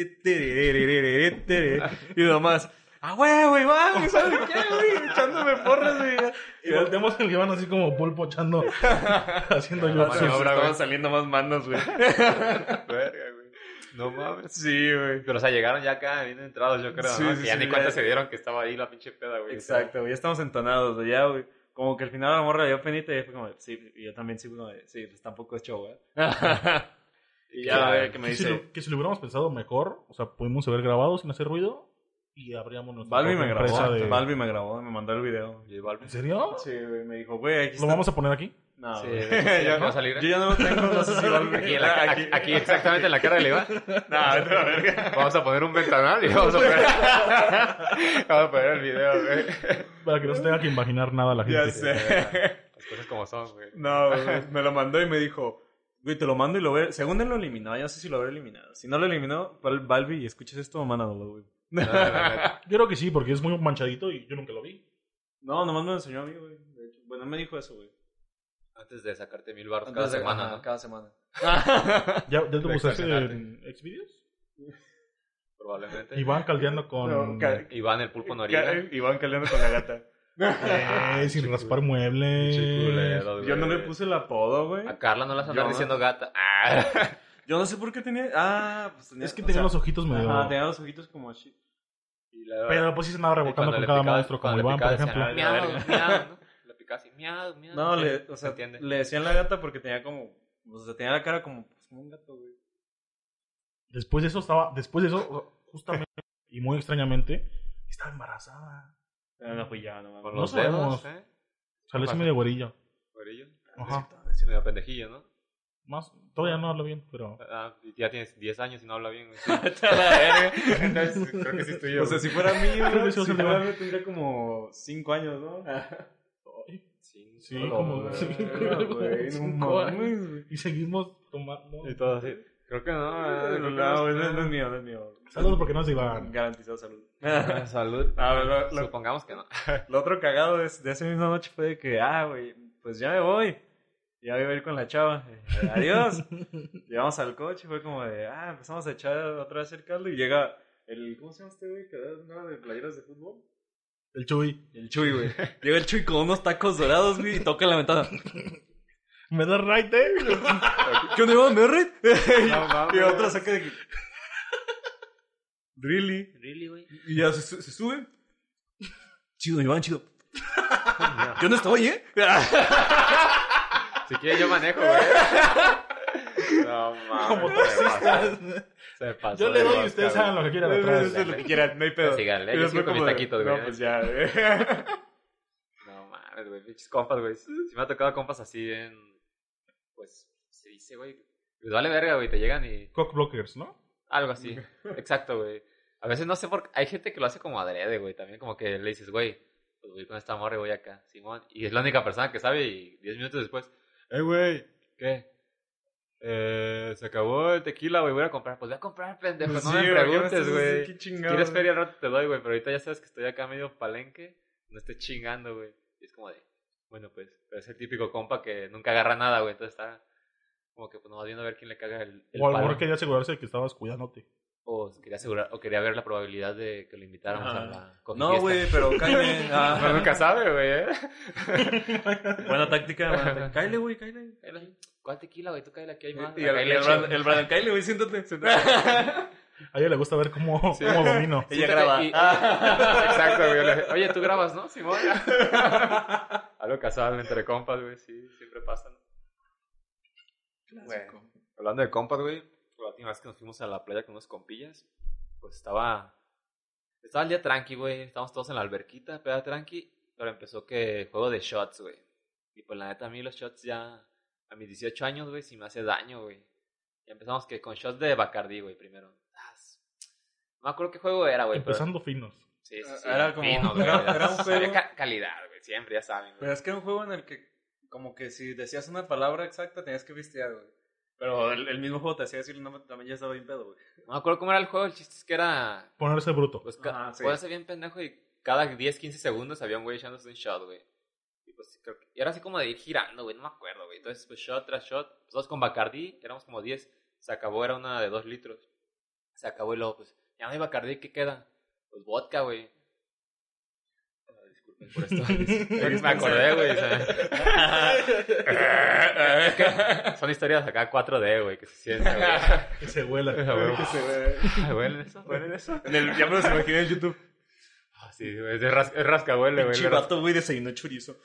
Y nomás... ¡Ah, güey, Iván! ¿Sabes qué, güey? Echándome porras, güey. Y volteamos el Iván así como pulpo echando, haciendo yo. Sí, estaban saliendo más manos, güey. Verga, güey. No mames. Sí, güey. Pero, o sea, llegaron ya acá bien entrados, yo creo, Sí, ¿no? sí, Que ya sí, ni cuenta ya. se dieron que estaba ahí la pinche peda, güey. Exacto, güey. Ya estamos entonados, güey. Ya, güey. Como que al final la morra le dio penita y fue como... Sí, y yo también sí, como de, sí, pues tampoco es show, güey. Y ya, güey, que me dice... Que si lo hubiéramos pensado mejor, o sea, pudimos haber grabado sin hacer ruido y abríamos nuestra Balbi propia me grabó. empresa de- Balbi me grabó, me mandó el video. Y Balbi. ¿En serio? Sí, güey. Me dijo, güey, aquí ¿Lo vamos a poner aquí? No, Sí, güey. ¿ya Yo va a salir? Yo ya no lo tengo, no sé si Balbi... Aquí, aquí exactamente en la cara de Iván. No, no, verga. Vamos a poner un ventanal y vamos a poner el video, güey. Para que no se tenga que imaginar nada la gente. Ya sé. Las cosas como son, güey. No, güey. Me lo mandó y me dijo, güey, te lo mando y lo ve. Según él lo eliminó, yo no sé si lo habrá eliminado. Si no lo eliminó, Balbi, y escuchas esto, mándalo, güey. No, la neta. Yo creo que sí, porque es muy manchadito y yo nunca lo vi. No, nomás me lo enseñó a mí, güey. De hecho. Bueno, él me dijo eso, güey. Antes de sacarte 1000 baros cada Entonces, semana, ajá, ¿no? cada semana. ¿Ya te gustaste extorsionarte. en Xvideos? Probablemente. Iván caldeando con... No, Iván el pulpo Noriega. Iván caleando con la gata. Sin raspar muebles. Chiculero, Yo no le güey. puse el apodo, güey. A Carla no las andar Yo- diciendo gata. Ah. Yo no sé por qué tenía... Ah, pues tenía... Es que o tenía sea, los ojitos medio... Ajá, tenía los ojitos como así. Y luego- Pero pues sí se andaba y rebotando cuando con le cada picaba- monstruo, como cuando le Iván, por picaba ejemplo. decía, Ah, miau, la verga. miau, ¿no? Le picaba así, miau, miau. No, sí, o se sea, entiende. le decían la gata porque tenía como... O sea, tenía la cara como, pues, como un gato, güey. Después de eso, justamente, y muy extrañamente, estaba embarazada. No fui ya, no Con mames. No los sabemos. dedos, ¿eh? O sea, le hice medio güerillo. Güerillo. Ajá. Medio pendejillo, ¿no? Más, todavía no hablo bien, pero... Ah, y ya tienes 10 años y no habla bien, güey. Vete a la verga. Entonces, creo que sí estoy yo. O sea, si fuera mío, Creo que sí si vas a fuera llevar. mío, tendría como 5 años, ¿no? Sí, Sí, solo, como... güey. sí, güey, no 5 años. mames, güey. Y seguimos tomando. Y todo así. Creo que no. creo que No, güey, no es mío, no es mío. Saludos porque no es Iván. Garantizado salud. Salud. Ah, lo- Supongamos que no. Lo otro cagado de esa misma noche fue de que, güey, pues ya me voy. Ya voy a ir con la chava. Adiós. Llegamos al coche, fue como de, empezamos a echar otra vez el caldo y llega el, ¿cómo se llama este güey? Que da una de playeras de fútbol. El Chuy. El Chuy, güey. Llega el Chuy con unos tacos dorados, güey, y toca en la ventana. ¿Me das right, eh? ¿Qué onda, Iván? ¿Me red? No mames. Y otro saca de que... Really? Really, güey. Y ya se sube. Chido, Iván, chido. Yo no estoy, ¿eh? Si quieres yo manejo, güey. No mames. Como se taxistas. pasó. Se pasó. Yo le de doy y rosca, ustedes güey. hagan lo que quieran atrás. Eso es lo que quieran, no hay pedo. Síganle, Y yo después sigo con mis como de, taquitos, güey. No, pues ya, güey. No mames, güey. Pinches compas, güey. Sí me ha tocado compas así en. Pues se dice, güey. Les vale verga, güey. Te llegan y. Cock blockers, ¿no? Algo así. Exacto, güey. A veces no sé por qué. Hay gente que lo hace como adrede, güey. También como que le dices, güey, pues voy con esta morra y voy acá, Simón. Y es la única persona que sabe y 10 minutos después, güey, ¿qué? Se acabó el tequila, güey, voy a comprar. Pues voy a comprar, pendejo, Pues no sí, me güey, ¿qué me preguntes, estás güey. así? Qué Si chingado, quieres güey. feria al rato te doy, güey, pero ahorita ya sabes que estoy acá medio palenque, no estés chingando, güey. Y es como de, bueno, pues, pero es el típico compa que nunca agarra nada, güey, entonces está como que pues nomás viendo a ver quién le caga el O a lo palo. mejor quería asegurarse de que estabas cuidándote. O quería asegurar, o quería ver la probabilidad de que lo invitáramos Ajá. a la coffee No, fiesta. güey, pero cállate. Uno nunca sabe, güey, Buena táctica, buena táctica. Cállate, güey, cállate. ¿Cuál tequila, güey? Tú cállate, aquí hay más. Y Acá hay leche. el Brandon, cállate, güey, siéntate. A ella le gusta ver cómo domino. Ella Siéntate graba. y- Exacto, güey. Le dije, oye, tú grabas, ¿no, Simón? Algo casual entre compas, güey, sí, siempre pasa, ¿no? Clásico. Hablando de compas, güey, la última vez que nos fuimos a la playa con unos compillas, pues estaba el día tranqui, güey, estábamos todos en la alberquita, peda tranqui, pero empezó que juego de shots, güey. Y pues la neta a mí los shots ya, a mis 18 años, güey, sí me hace daño, güey. Y empezamos que con shots de Bacardí, güey, primero. No me acuerdo qué juego era, güey. Empezando finos. Sí, sí, sí. Era como- Finos, güey. era un juego- Calidad, güey, siempre, ya saben, güey. Pero es que era un juego en el que, como que si decías una palabra exacta, tenías que pistear, güey. Pero el mismo juego te hacía decir, no, también ya estaba bien pedo, güey. No me acuerdo cómo era el juego, el chiste es que era... Ponerse bruto. Pues Ajá, sí. puede ser bien pendejo y cada 10, 15 segundos había un güey echándose un shot, güey. Y pues creo que... Y era así como de ir girando, güey, no me acuerdo, güey. Entonces, pues shot tras shot. Pues todos con Bacardí, éramos como 10. Se acabó, era una de 2 litros. Se acabó y luego, pues, ya no hay Bacardí, ¿qué queda? Pues vodka, güey. Disculpen por esto. Me acordé, güey. O sea, son historias acá 4D, güey, que se sienten, güey. Que se huela. ¿Huelen eso? ¿Huelen eso? Ya me los imaginé en YouTube. Ah, sí, güey, es rascahuele, güey. Chivato, güey, desayunó chorizo.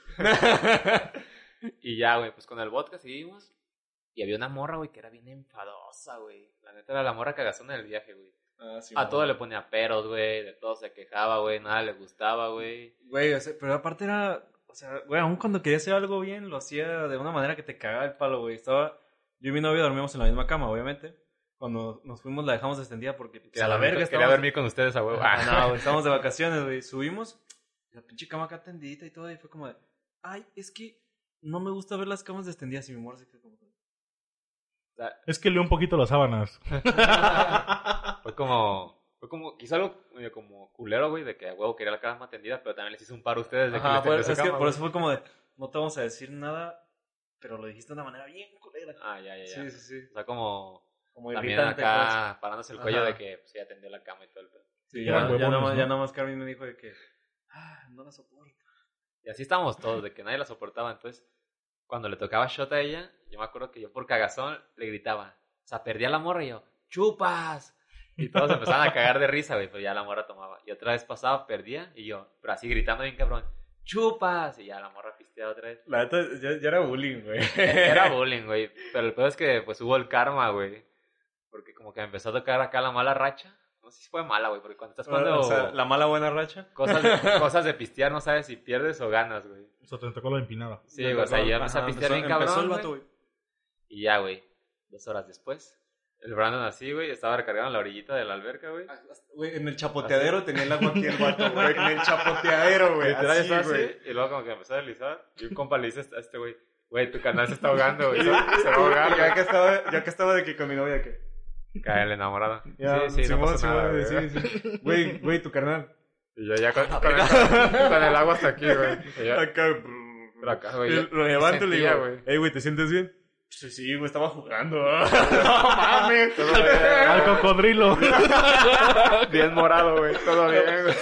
Y ya, güey, pues con el vodka seguimos. Y había una morra, güey, que era bien enfadosa, güey. La neta era la morra cagazona del viaje, güey. Sí, A todo le ponía peros, güey. De todo se quejaba, güey. Nada le gustaba, güey. Güey, o sea, pero aparte era, o sea, güey, aún cuando quería hacer algo bien, lo hacía de una manera que te cagaba el palo, güey. Yo y mi novia dormíamos en la misma cama, obviamente. Cuando nos fuimos la dejamos extendida porque pues, a la verga Quería estábamos... dormir con ustedes a huevo. No, güey, estábamos de vacaciones, güey. Subimos, la pinche cama acá tendidita y todo, y fue como de, ay, es que no me gusta ver las camas extendidas y mi amor se quedó como... O sea, Es que leo un poquito las sábanas. fue como, quizá algo medio como culero, güey, de que a huevo quería la cama tendida, pero también les hice un paro a ustedes de que Ajá, les tendí su es que cama, por güey. eso fue como de, no te vamos a decir nada, pero lo dijiste de una manera bien culera. Ah, ya. Sí, sí, sí. O sea, como Como también irritante, acá parándose el cuello Ajá. de que pues, ya tendió la cama y todo el pedo. pues. Sí, Eran ya huevones, nomás, ¿no? ya nomás Carmen me dijo de que, no la soporto. Y así estábamos todos, de que nadie la soportaba. Entonces, cuando le tocaba shot a ella, yo me acuerdo que yo por cagazón le gritaba. O sea, perdía la morra y yo, ¡chupas! Y todos empezaban a cagar de risa, güey, pero ya la morra tomaba. Y otra vez pasaba, perdía, y yo, pero así gritando bien cabrón, ¡chupas! Y ya la morra pisteaba otra vez. La neta, ya era bullying, güey. Era bullying, güey. Pero el peor es que, pues, hubo el karma, güey. Porque como que me empezó a tocar acá la mala racha. No sé si fue mala, güey, porque cuando estás jugando O sea, la mala buena racha. cosas de pistear, no sabes si pierdes o ganas, güey. O sea, te tocó la empinada. Sí, güey, o sea, yo empecé a pistear bien Empezó el cabrón, vato, güey. güey. Y ya, güey, 2 horas después, el Brandon así, güey, estaba recargado en la orillita de la alberca, güey. Güey, en el chapoteadero tenía el agua aquí el vato, güey. En el chapoteadero, güey. Literal, Así, estaba güey. así, y luego como que empezó a deslizar, y un compa le dice a este güey, tu canal se está ahogando, güey, se va a ahogar, Ya güey. que estaba de que con mi novia, que... Cae el enamorado. Ya, Sí, no Simón, pasó nada, güey. sí. Güey, tu carnal. Y yo ya con el agua hasta aquí, güey. Y yo, Acá, pero acá, güey. lo levanto y le sentía, digo, güey. hey, güey, ¿te sientes bien? Sí, güey, estaba jugando. No mames. ¡Al cocodrilo! Bien morado, güey. Todo bien, güey.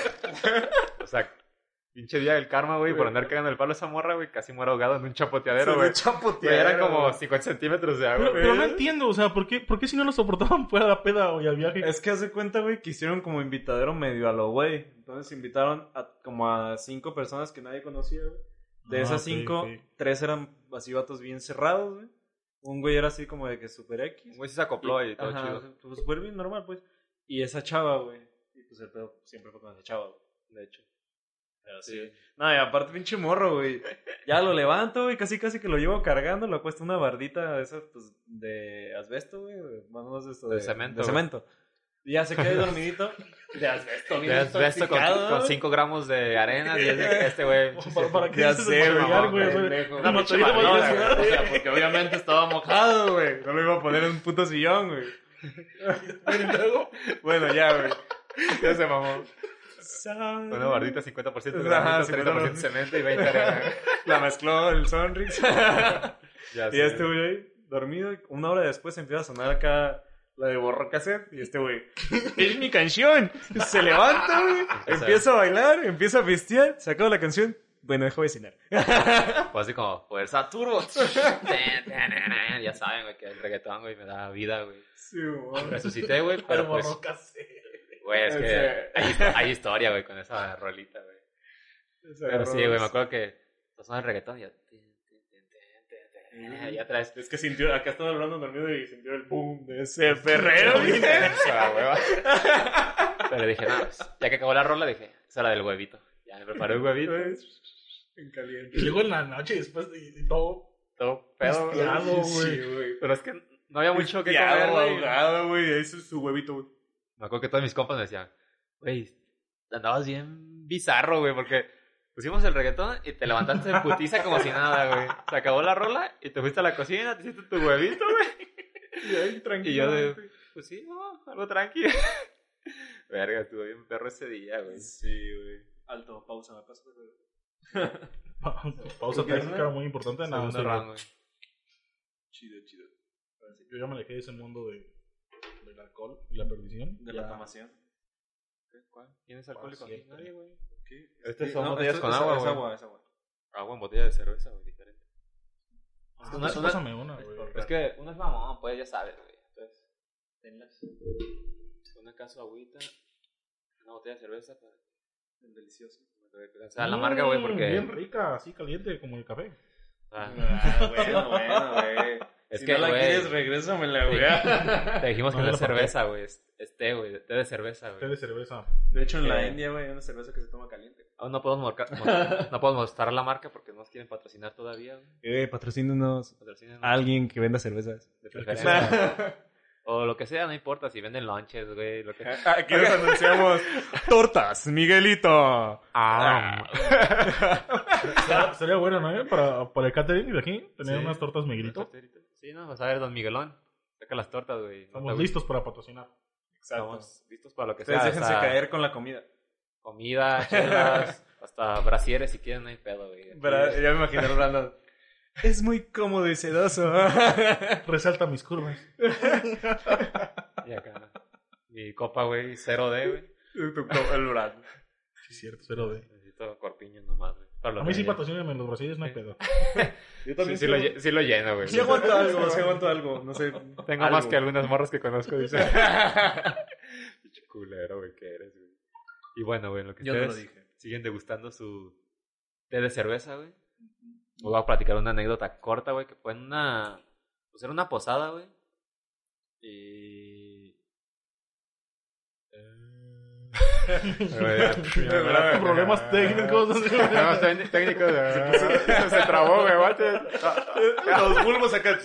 O sea, pinche día del karma, güey, por andar cagando el palo a esa morra, güey. Casi muero ahogado en un chapoteadero, güey. Güey, eran como 50 centímetros de agua, Pero no güey. entiendo, o sea, ¿por qué si no lo soportaban fuera la peda o al viaje? Es que haz de cuenta, güey, que hicieron como invitadero medio a lo güey. Entonces invitaron como a 5 personas que nadie conocía, güey. De esas 5, 3 eran así vatos bien cerrados, güey. Un güey era así como de que super X. Un güey se acopló y todo Ajá, chido. pues súper bien normal, pues. Y esa chava, güey. Y pues el pedo siempre fue con esa chava, güey. De hecho. Pero sí. No, y aparte pinche morro, güey. Ya lo levanto, güey. Casi que lo llevo cargando. Lo acuesto una bardita de esas, pues, de asbesto, güey. Más o menos esto De cemento, De güey. cemento. Y ya se queda ahí dormidito. De asbesto, bien De esto intoxicado, con güey. 5 gramos de arena. Y es de que este güey. ¿Para qué Ya dices sé, material, güey, güey? pendejo. Una Pinche botella de mamada, mayonesa. güey. O sea, porque obviamente estaba mojado, güey. No lo iba a poner en un puto sillón, güey. Bueno, ya, güey. Ya se mamó. Una bardita 50% de Ajá, granito, 30% cemento y 20 arena. La mezcló el Sonrix. Ya Y sé. este güey ahí, dormido. Y 1 hora después empieza a sonar acá la de Borro Cassette. Y este güey, ¡es mi canción! Se levanta, güey. Empieza a bailar, empieza a pistear. Se acaba la canción. Bueno, dejo de cenar. Pues así como, fuerza turbo. Ya saben, güey, que el reggaetón, güey, me da vida, güey. Sí, güey. Resucité, güey, pero pues, güey, es que hay historia, güey, con esa rolita, güey. Pero sí, güey, me acuerdo que sonaba el reggaetón y ya... Ya traes... Es que sintió, acá estaba hablando dormido y sintió el boom de ese perreo, güey. Pero dije, no, pues, ya que acabó la rola, dije, esa era del huevito. Ya me preparé un huevito. En caliente. Y luego en la noche después y todo Todo pedo, pisteado, güey. Sí, güey. Pero es que no había mucho que Pisteado, comer, güey. ahogado, güey. Ese es su huevito, güey. Me acuerdo que todos mis compas me decían, güey, andabas bien bizarro, güey, porque pusimos el reggaetón y te levantaste de putiza como si nada, güey. Se acabó la rola y te fuiste a la cocina, te hiciste tu huevito, güey. Y ahí tranquilo. Y yo de, pues sí, no, algo tranqui. Verga, estuvo bien perro ese día, güey. Sí, güey. Alto, pausa, me paso. Pausa ¿Qué es, técnica güey? muy importante. No, Segundo sí, round, güey. Chido, chido. yo ya me alejé de ese mundo del alcohol y la perdición. De Ya. la tomación. ¿Cuál? ¿Quién es alcohólico aquí? siempre. Nadie, güey. ¿Qué? Estas son botellas con agua, Es güey. agua, es agua. Agua en botella de cerveza, güey, diferente. Ah, Una- sí, una- pásame una, güey. Es que uno es mamón, pues ya sabes, güey. Entonces, tenlas. Una caso agüita, una botella de cerveza para... Delicioso. O sea, la marca, güey, porque... Bien rica, así caliente como el café. Ah, Bueno, güey. Es Si que, no la güey, quieres, regrésamela, güey. te dijimos que No, no no es la pagué. cerveza, güey. Es té, güey. Té de cerveza, Té güey. de cerveza. De hecho, en la ¿Qué? India, güey, hay una cerveza que se toma caliente. Aún no podemos no podemos mostrar la marca porque no nos quieren patrocinar todavía, güey. Patrocínenos Patrocínenos a alguien que venda cervezas. de preferencia. O lo que sea, no importa. Si venden lunches, güey. Lo que... Aquí les anunciamos Tortas Miguelito. Sería bueno, ¿no? Para el catering de aquí, tener Sí. unas tortas Miguelito. Sí, ¿no? Vas a ver, don Miguelón. Saca las tortas, güey. Estamos listos para patrocinar. Estamos listos para lo que Ustedes sea. déjense hasta caer con la comida. Comida, chelas, hasta brasieres si quieren, no hay pedo, güey. Aquí- Pero ya me imaginé hablando. Es muy cómodo y sedoso. Resalta mis curvas. Y acá. Mi copa, güey, 0D, güey. El Brad. Sí, cierto, 0D. Necesito corpiño nomás, güey. Para lo A mí sí que- patrocínenme los brasileños, no hay pedo. Yo Sí, también sí, sí lo lleno, güey. sí aguanto algo, sí aguanto algo. No sé. Tengo algo. más que algunas morras que conozco, dice. Pinche culero, güey, que eres, güey. Y bueno, güey, lo que Yo no lo ustedes dije. siguen degustando su té de cerveza, güey. Os voy a platicar una anécdota corta, güey, que fue en una... Pues era una posada, güey. Y... Problemas técnicos. Problemas técnicos. Se trabó, güey, guate. Los bulbos acá.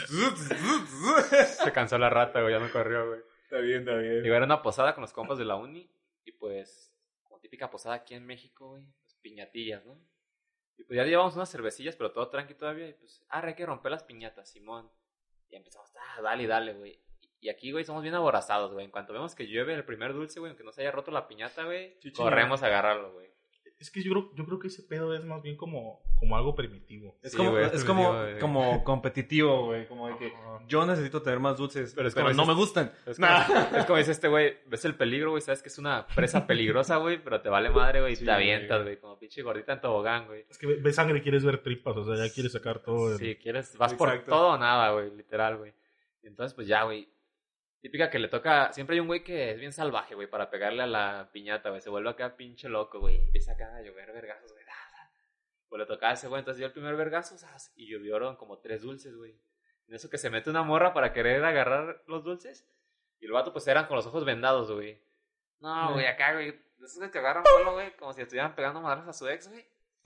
Se cansó la rata, güey, ya no corrió, güey. Está bien, está bien. Digo, era una posada con los compas de la uni. Y pues, como típica posada aquí en México, güey, pues piñatillas, ¿no? Y pues ya llevamos unas cervecillas, pero todo tranqui todavía. Y pues, hay que romper las piñatas, Simón. Y empezamos, dale, dale, güey. Y aquí, güey, somos bien aborazados, güey. En cuanto vemos que llueve el primer dulce, güey, aunque no se haya roto la piñata, güey, corremos a agarrarlo, güey. Es que yo creo que ese pedo es más bien como algo primitivo. Es Sí, como, güey, es primitivo, como, güey. como competitivo, güey. Como de que Ajá. yo necesito tener más dulces, Pero pero, es como no dices- me gustan. Es como, es como dice este güey, ves el peligro, güey, sabes que es una presa peligrosa, güey, pero te vale madre, güey, y Sí, te avientas, güey. güey, como pinche gordita en tobogán, güey. Es que ves sangre y quieres ver tripas, o sea, ya quieres sacar todo. Sí, quieres, vas por Exacto. todo o nada, güey, literal, güey. Entonces, pues ya, güey. Típica que le toca, siempre hay un güey que es bien salvaje, güey, para pegarle a la piñata, güey. Se vuelve acá pinche loco, güey. Empieza acá a llover vergazos, güey. Pues le tocaba a ese güey, entonces dio el primer vergazo, ¡zas! Y llovieron como 3 dulces, güey. En eso que se mete una morra para querer agarrar los dulces. Y el vato, pues eran con los ojos vendados, güey. No, güey, acá, güey. De esos que agarran vuelo, güey, como si estuvieran pegando madras a su ex, güey.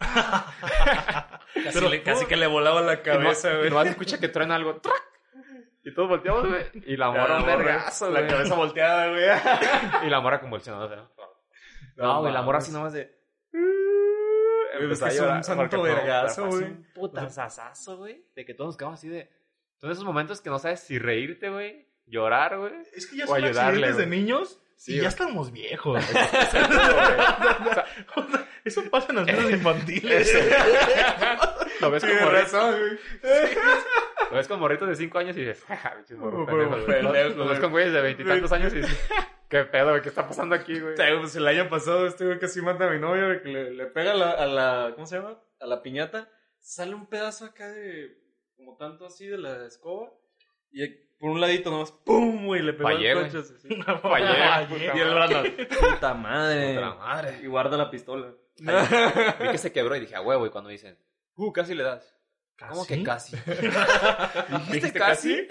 Casi que le volaba la cabeza, Y güey. nomás escucha que truena algo. ¡trac! Y todos volteamos, güey. Y la morra un vergazo, La güey. cabeza volteada, güey. Y la morra convulsionada, ¿no? No, güey, la morra así nomás de... Es que es un santo vergazo, güey. Un putazazazo, güey. De que todos nos quedamos así de... Son esos momentos que no sabes si reírte, güey. Llorar, güey. Es que ya O son ayudarle, accidentes de güey. niños Sí, y ya güey. estamos viejos. Exacto, güey. O sea, eso pasa en las vidas infantiles. Lo ves Tienes como razón, güey. Lo ves con morritos de 5 años y dices, pinches morros Pero pendejos, güey. pendejos, Lo ves güey. con güeyes de 20 y tantos años y dices, ¿qué pedo, güey? ¿Qué está pasando aquí, güey? O sea, pues el año pasado este güey casi mata a mi novia, güey, que le pega a la, ¿cómo se llama? A la piñata. Sale un pedazo acá de, como tanto así de la escoba. Y por un ladito nomás, ¡pum! Güey, le pegó Fallé, el güey. coche. Así. Fallé. Y el Brandon, puta madre. Puta madre. Y guarda la pistola. Vi que se quebró y dije, a huevo, y cuando dicen, casi le das. ¿Cómo que casi? ¿Dijiste casi?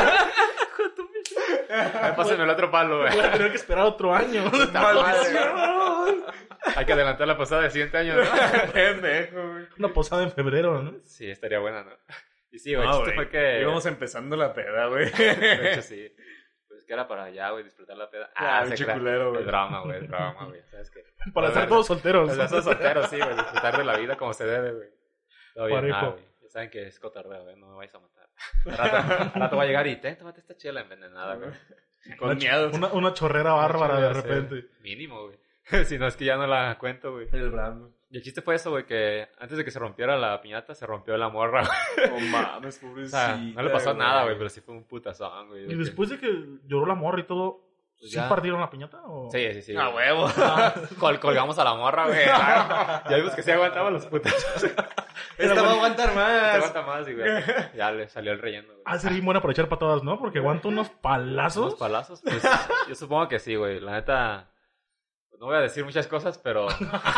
Pásenme el otro palo, güey. Voy a tener que esperar otro año. Puta madre. Hay que adelantar la pasada del siguiente año, ¿no? Pendejo, güey. Una posada en febrero, ¿no? Sí, estaría buena, ¿no? Y sí, güey, el No, chiste güey. fue que... Íbamos empezando la peda, güey. De hecho, sí. Pues que era para allá, güey, disfrutar la peda. Se pinche crea. culero, güey. Es drama, güey. ¿Sabes qué? Para estar todos solteros. Pues ya son solteros, sí, güey. Disfrutar de la vida como se debe, güey. Todo bien, Parejo. nada, güey. Ya saben que es cotorreo, güey. No me vais a matar. Al rato va a llegar y tómate esta chela envenenada, güey. Con miedo. Una chorrera bárbara de Sí, repente. mínimo, güey. Si no, es que ya no la cuento, güey. El Brandon. Y el chiste fue eso, güey, que antes de que se rompiera la piñata, se rompió la morra, güey. No mames, O pobrecita. sea, no le pasó nada, güey, pero sí fue un putazón, güey. Y después de que lloró la morra y todo, Pues ¿sí ya. partieron la piñata? ¿O? Sí. A güey. huevo. Colgamos a la morra, güey. Ya vimos que sí aguantaba los putazos. Esta va a aguantar Se más. aguanta más, y güey. Ya le salió el relleno, güey. Ah, sería buena para echar patadas, ¿no? Porque aguanta unos ¿Unos palazos. palazos? Pues yo supongo que sí, güey. La neta, pues, no voy a decir muchas cosas, pero...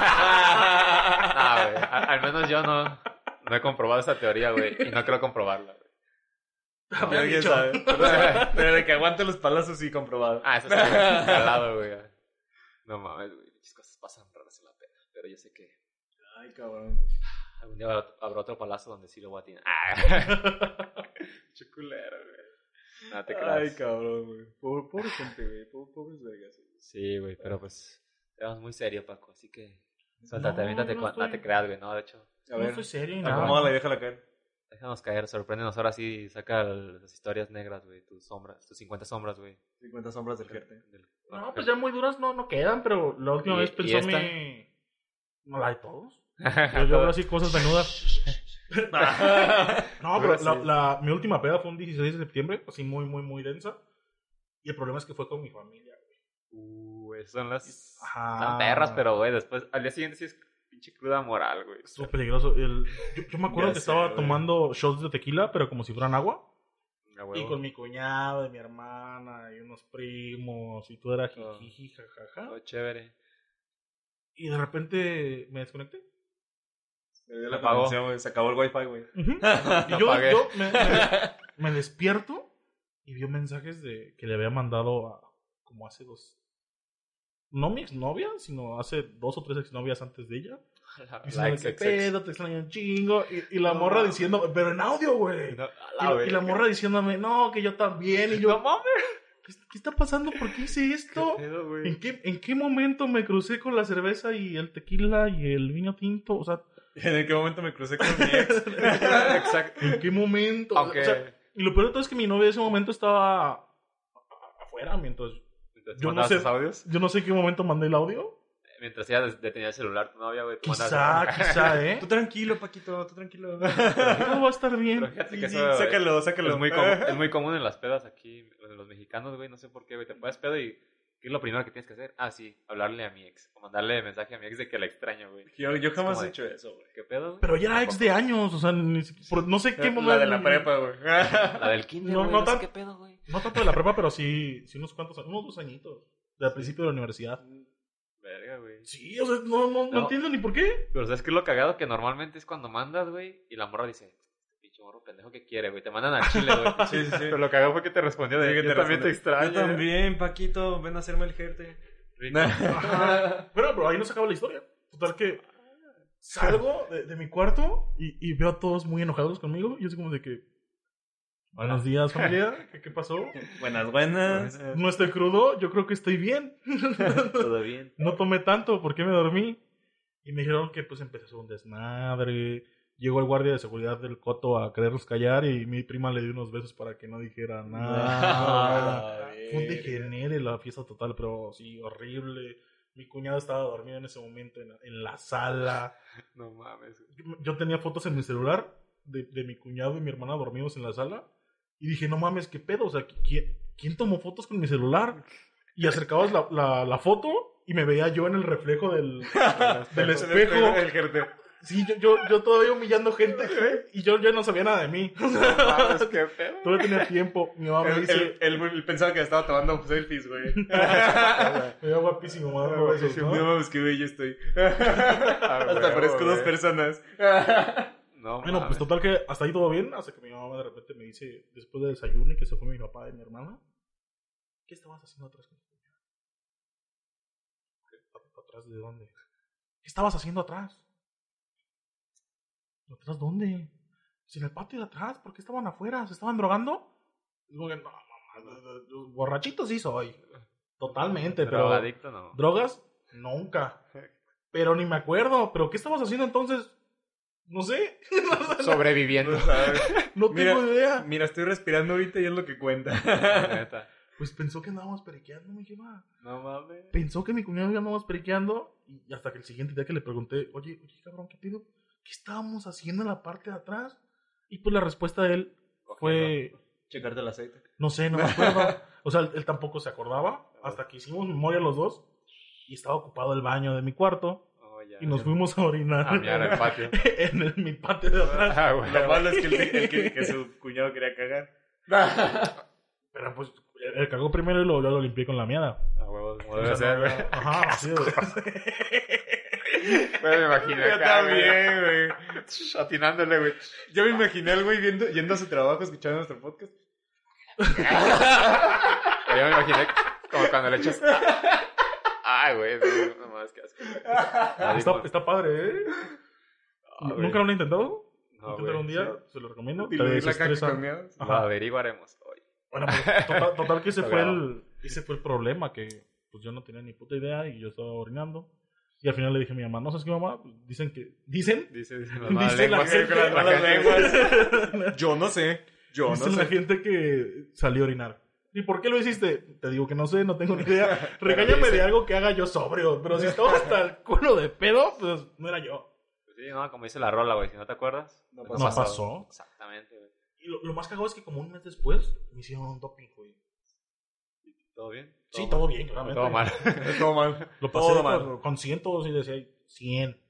Nah, güey. Al menos yo no he comprobado esa teoría, güey. Y no quiero comprobarla, güey. Ya alguien dicho. sabe. Pero de que aguante los palazos sí comprobado. Ah, eso sí, al lado, güey. No mames, güey. Muchas cosas pasan raras en la pena. Pero yo sé que Ay, cabrón. algún día habrá otro palazo donde sí lo voy a tirar. Ah. Chuculero, güey. No te creas. Ay, cabrón, güey. Pobre gente, güey. Pobres vergas. Sí, güey, pero pues... Éramos muy serios, Paco. Así que... Suéltate, No, aviéntate. no No estoy- te creas, güey. No, de hecho... A No ver, estoy serio ni acomódala nada. y déjala caer. Déjanos caer, sorpréndenos ahora sí. Saca las historias negras, güey. Tus sombras, tus 50 sombras, güey. 50 sombras del Jerte. No, pues ya muy duras no quedan, pero la última ¿Y- vez y pensó esta? mi... No, la de todos. Yo veo así cosas venudas. No, pero Ahora sí. mi última peda fue un 16 de septiembre, así muy, muy, muy densa. Y el problema es que fue con mi familia, güey. Esas son las... Ajá. Están perras, pero, güey, después... Al día siguiente sí es Pinche cruda moral, güey. Estuvo peligroso. Yo me acuerdo Ya que sé, estaba güey. tomando shots de tequila, pero como si fueran agua. A huevo. Y con mi cuñado y mi hermana y unos primos. Y todo era jijiji, jajaja. Todo chévere. Y de repente me desconecté. Se dio la Apagó. conexión, güey. Se acabó el wifi, güey. Ujú. Y yo, Apagué. yo me despierto y vio mensajes que le había mandado a como hace 2. No mi exnovia, sino hace 2 o 3 exnovias antes de ella. Diciendo, Likes, ¿qué ex. pedo? Te extraño un chingo. Y la morra diciendo, pero en audio, güey. No, Y la morra diciéndome, no, que yo también. Y yo, No mames. ¿qué está pasando? ¿Por qué hice esto? ¿Qué pedo, güey? ¿En qué momento me crucé con la cerveza y el tequila y el vino tinto? O sea, ¿En qué momento me crucé con mi ex? Exacto. ¿en qué momento? Aunque O sea, y lo peor de todo es que mi novia en ese momento estaba afuera mientras... mientras yo no mandabas sé- tus audios, Yo no sé en qué momento mandé el audio. mientras ella detenía el celular, tu novia, güey, tú Quizá, Tú ¿eh? tranquilo, Paquito, tú tranquilo. Todo va a estar bien. Pero fíjate que Sí, eso sácalo, sácalo. es muy común en las pedas aquí, en los mexicanos, güey, no sé por qué, güey, te puedes pedo y ¿qué es lo primero que tienes que hacer? Ah, sí, hablarle a mi ex, o mandarle mensaje a mi ex de que la extraño, güey. Yo jamás como he de- hecho eso, güey. ¿Qué pedo, güey? Pero ya era ex de años, o sea, no sé qué momento. La de la prepa, güey. La del kinder, No, güey, no no sé tan- qué pedo, güey. No tanto de la prepa, pero sí unos cuantos, unos 2 añitos. Al principio de la universidad. Verga, güey. Sí, o sea, no entiendo ni por qué. Pero ¿sabes qué es lo cagado? Que normalmente es cuando mandas, güey, y la morra dice, este pinche morro pendejo que quiere, güey, te mandan al chile, güey. Sí, sí, sí. Pero lo cagado fue que te respondió de, Sí, que yo te también te responde. extraño. Yo también, Paquito, ven a hacerme el jerte. Rico. Ajá. Pero ahí no se acaba la historia. Total que salgo de mi cuarto y veo a todos muy enojados conmigo. Y yo así como de que... Buenos días, familia. ¿Qué pasó? Buenas, buenas. No estoy crudo, yo creo que estoy bien. Todo bien. No tomé tanto, ¿por qué me dormí? Y me dijeron que pues empezó un desmadre. Llegó el guardia de seguridad del coto a quererlos callar y mi prima le dio unos besos para que no dijera nada. Fue un degenere la fiesta total, pero sí, horrible. Mi cuñado estaba dormido en ese momento en la sala. No mames. Yo tenía fotos en mi celular de mi cuñado y mi hermana dormidos en la sala. Y dije, no mames, ¿qué pedo? O sea, ¿quién tomó fotos con mi celular? Y acercabas la foto y me veía yo en el reflejo del espejo. El jerte. Sí, yo todavía humillando gente y yo no sabía nada de mí. No mames, qué pedo. Todavía tenía tiempo. Mi mamá me dice, Él pensaba que estaba tomando selfies, güey. me veía guapísimo, me daba besos, No ¿no? mames, qué bello estoy. Ah, Hasta huevo, parezco dos güey. personas. No Bueno, pues mames. total que hasta ahí todo bien, hasta que mi mamá de repente me dice, después del desayuno y que se fue mi papá y mi hermana, ¿qué estabas haciendo atrás con tu cuñado? ¿Atrás de dónde? ¿Qué estabas haciendo atrás? ¿Atrás dónde? Pues en el patio de atrás, ¿por qué estaban afuera? ¿Se estaban drogando? Digo que no, mamá, borrachito sí soy. Totalmente, pero Drogadicto no. drogas, nunca. Pero ni me acuerdo, ¿pero qué estabas haciendo entonces? No sé, Sobreviviendo. No sabes. no tengo idea. Mira, estoy respirando ahorita y es lo que cuenta. Neta. Pues pensó que andábamos periqueando, mi jefa. No mames. Pensó que mi cuñado y yo andábamos periqueando. Y hasta que el siguiente día que le pregunté, oye, cabrón, ¿qué pido? ¿Qué estábamos haciendo en la parte de atrás? Y pues la respuesta de él fue, Checarte el aceite. no sé, no me acuerdo. O sea, él tampoco se acordaba. Hasta que hicimos memoria los dos. Y estaba ocupado el baño de mi cuarto. Oh, ya. Y nos fuimos a orinar. A miar al patio. en mi patio de atrás. Ah, güey. Lo malo es que su cuñado quería cagar. Pero pues, él cagó primero y luego yo lo limpié con la miada. A huevo, como O debe sea, ser, no, güey. ajá, así de... Me imaginé Yo acá, güey. también, güey. Atinándole, güey. Yo me imaginé al güey yendo a su trabajo escuchando nuestro podcast. Yo me imaginé como cuando le echas. Ay, güey, no más que asco. Está padre, ¿eh? ¿Nunca lo han intentado? No, Inténtalo güey, un día, se lo recomiendo. Te Diluir la caca desestresa. con miedo. Lo Ajá. averiguaremos hoy. Bueno, pues, total que ese fue Logrado. ese fue el problema, que pues yo no tenía ni puta idea y yo estaba orinando. Y al final le dije a mi mamá, ¿no sabes qué, mamá? Pues, dicen Dice las malas Dice la lenguas. gente, Las malas lenguas. Yo no sé. Yo no Dicen la sé. gente que salió a orinar. ¿Y por qué lo hiciste? Te digo que no sé, no tengo ni idea. Regáñame de algo que haga yo sobrio. Pero si estaba hasta el culo de pedo, pues no era yo. Sí, no, como dice la rola, güey. Si no te acuerdas, No ha pasó. pasó. Exactamente, güey. Y lo más cagado es que como un mes después me hicieron un doping, güey. ¿Todo bien? Sí, todo bien, claramente. Todo mal. Todo mal. Lo pasé Todo mal. con 100 y decía 100.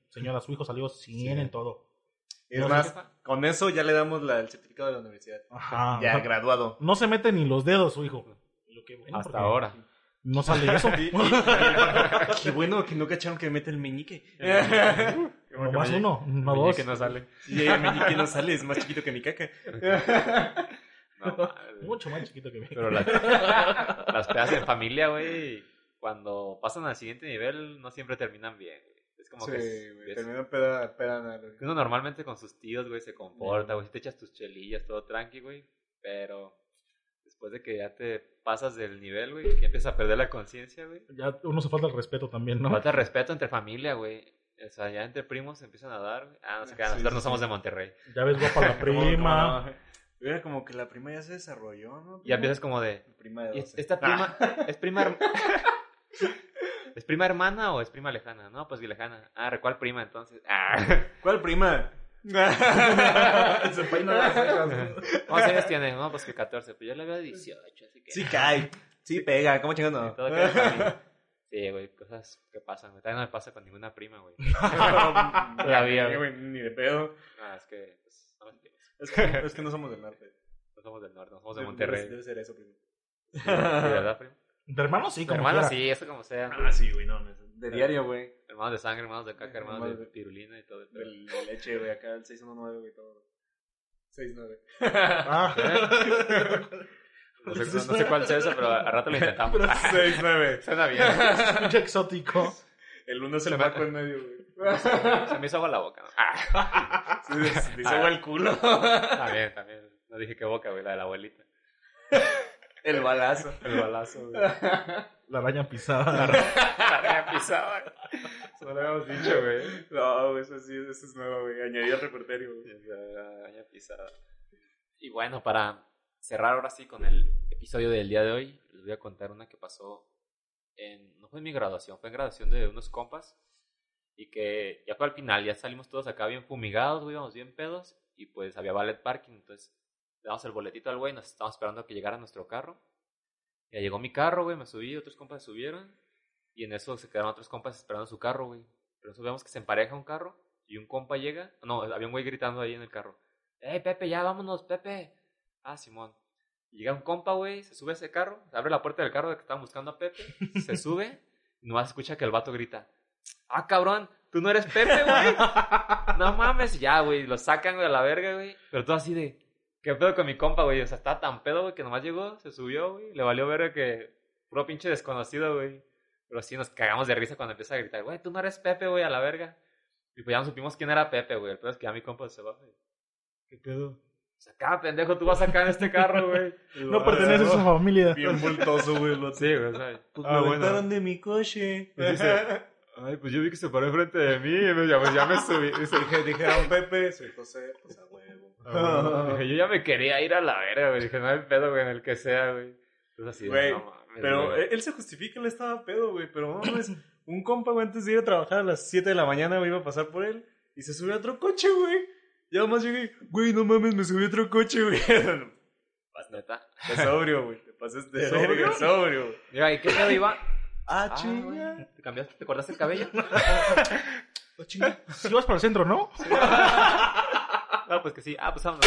señora, su hijo salió 100 en todo. Es No, más, jefa. con eso ya le damos el certificado de la universidad. Ajá. Ya, O sea, graduado. no se mete ni los dedos su hijo. Lo que bueno, Hasta porque ahora. No sale eso. Qué bueno que no cacharon que mete el meñique. No más uno, no dos. Que no sale. Y el meñique no sale, es más chiquito que mi caca. No, madre. Mucho más chiquito que mí. Pero las pedas en familia, güey, cuando pasan al siguiente nivel, no siempre terminan bien, güey. Es como que güey, terminó peda nada, güey. uno normalmente con sus tíos, güey, se comporta, güey. Si te echas tus chelillas, todo tranqui, güey. Pero después de que ya te pasas del nivel, güey, que empiezas a perder la conciencia, güey. Ya uno se falta el respeto también, ¿no? Falta respeto entre familia, güey. O sea, ya entre primos se empiezan a dar, güey. Ah, no sé qué, nosotros no somos de Monterrey. Ya ves guapa la prima. Era como que la prima ya se desarrolló, ¿no? Y ya empiezas como de... La prima de ¿y 12. esta prima es prima... ¿Es prima hermana o es prima lejana? No, pues lejana. Ah, ¿cuál prima entonces? Ah. ¿Cuál prima? Se peina las cejas. ¿Cuántos años tiene? No, pues que 14. Pues yo le veo 18, así que... Sí cae. Sí pega. ¿Cómo chingando? Y todo queda en familia. Sí, güey, cosas que pasan. Güey. También no me pasa con ninguna prima, güey. La vida, güey. Ni de pedo. Ah, es que... Pues, no me entiendes. Es que no somos del norte. No somos del norte, no somos de Monterrey. Debe ser eso, primo. Sí, ¿verdad, primo? De hermanos sí, como Hermanos, quiera. sí, eso como sea. Ah, sí, güey, no. De diario, güey. Hermanos de sangre, hermanos de caca, hermanos Hermanos de de- pirulina y todo. De leche, güey. Acá el 619, güey, todo. 69. Ah. No sé cuál es eso, pero a rato lo intentamos. 69. Suena bien. Mucho exótico. El 1 es el marco en medio, güey. Se me hizo agua la boca, ¿no? Ah, Se hizo agua el culo. también. No dije qué boca, güey, la de la abuelita. El balazo. El balazo, güey. La araña pisada. La había pisado. Eso no lo habíamos dicho, güey. No, güey, eso sí, eso es nuevo, güey. Añadí al repertorio, güey. La araña pisada. Y bueno, para cerrar ahora sí con el episodio del día de hoy, les voy a contar una que pasó no fue en mi graduación, fue en graduación de unos compas. Y que ya fue al final, ya salimos todos acá bien fumigados, güey, íbamos bien pedos. Y pues había valet parking, entonces le damos el boletito al güey, nos estábamos esperando a que llegara nuestro carro. Ya llegó mi carro, güey, me subí, otros compas se subieron. Y en eso se quedaron otros compas esperando su carro, güey. Pero nosotros vemos que se empareja un carro y un compa llega. No, había un güey gritando ahí en el carro. Pepe, ya vámonos, Pepe! Ah, Simón. Y llega un compa, güey, se sube a ese carro, abre la puerta del carro de que estaban buscando a Pepe, se sube y nomás escucha que el vato grita: ¡ah, cabrón! ¿Tú no eres Pepe, güey? No mames. Y ya, güey, lo sacan, güey, a la verga, güey. Pero todo así de... ¿qué pedo con mi compa, güey? O sea, estaba tan pedo, güey, que nomás llegó, se subió, güey. Le valió verga que... puro pinche desconocido, güey. Pero sí, nos cagamos de risa cuando empieza a gritar: güey, tú no eres Pepe, güey, a la verga. Y pues ya no supimos quién era Pepe, güey. El pedo es que ya mi compa se va, güey. ¿Qué pedo? O sea, acá, pendejo, tú vas acá en este carro, güey. No perteneces a esa familia. Bien bultoso, güey. Sí, güey, o sea... Pues me aventaron de mi coche. Pues dice: ay, pues yo vi que se paró enfrente de mí y ya me subí. Dice, Dijeron Pepe, soy José, pues a huevo. dije, yo ya me quería ir a la verga, güey. Dije, no hay pedo, güey, en el que sea, güey. Entonces así, Güey, no mames, pero güey. él se justifica, él estaba pedo, güey. Pero no mames, un compa, güey, antes de ir a trabajar a las 7 de la mañana, güey, iba a pasar por él y se subió a otro coche, güey. Ya más llegué, güey, no mames, me subí a otro coche, güey. ¿Neta? Te sobrio, güey. Te pasaste de ¿Sobrio? verga, sobrio. Mira, ¿y qué pedo iba? Ah, chinga. ¿Te cambiaste? ¿Te cortaste el cabello? Si vas para el centro, ¿no? No, pues que sí. Ah, pues vámonos.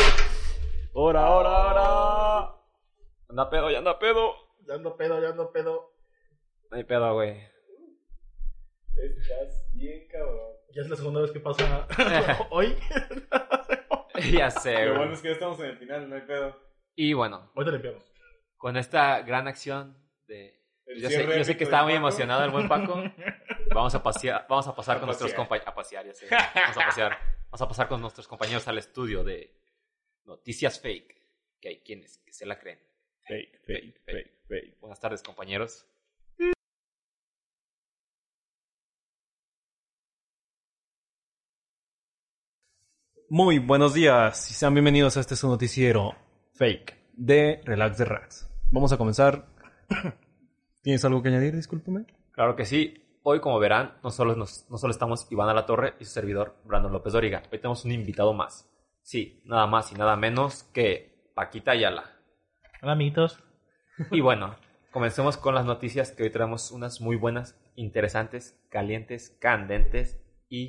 ¡Hora! Anda pedo, ya anda pedo. Ya ando pedo. No hay pedo, güey. Estás bien, cabrón. Ya es la segunda vez que pasa hoy. Ya sé, Lo bueno güey. es que ya estamos en el final, no hay pedo. Y bueno, Hoy te limpiamos. con esta gran acción de... El Yo cierre sé que épico estaba del muy Paco. emocionado el buen Paco. Vamos a pasar con nuestros pasear. compañeros. A pasear, ya sé. Vamos a pasar con nuestros compañeros al estudio de Noticias Fake. Que hay quienes que se la creen. Fake. Buenas tardes, compañeros. Muy buenos días y sean bienvenidos a este su noticiero fake de Relax de Rats. Vamos a comenzar. ¿Tienes algo que añadir? Discúlpame. Claro que sí. Hoy, como verán, no solo estamos Iván Alatorre y su servidor, Brandon López Dóriga. Hoy tenemos un invitado más. Sí, nada más y nada menos que Paquita Ayala. Hola, amiguitos. Y bueno, comencemos con las noticias, que hoy traemos unas muy buenas, interesantes, calientes, candentes y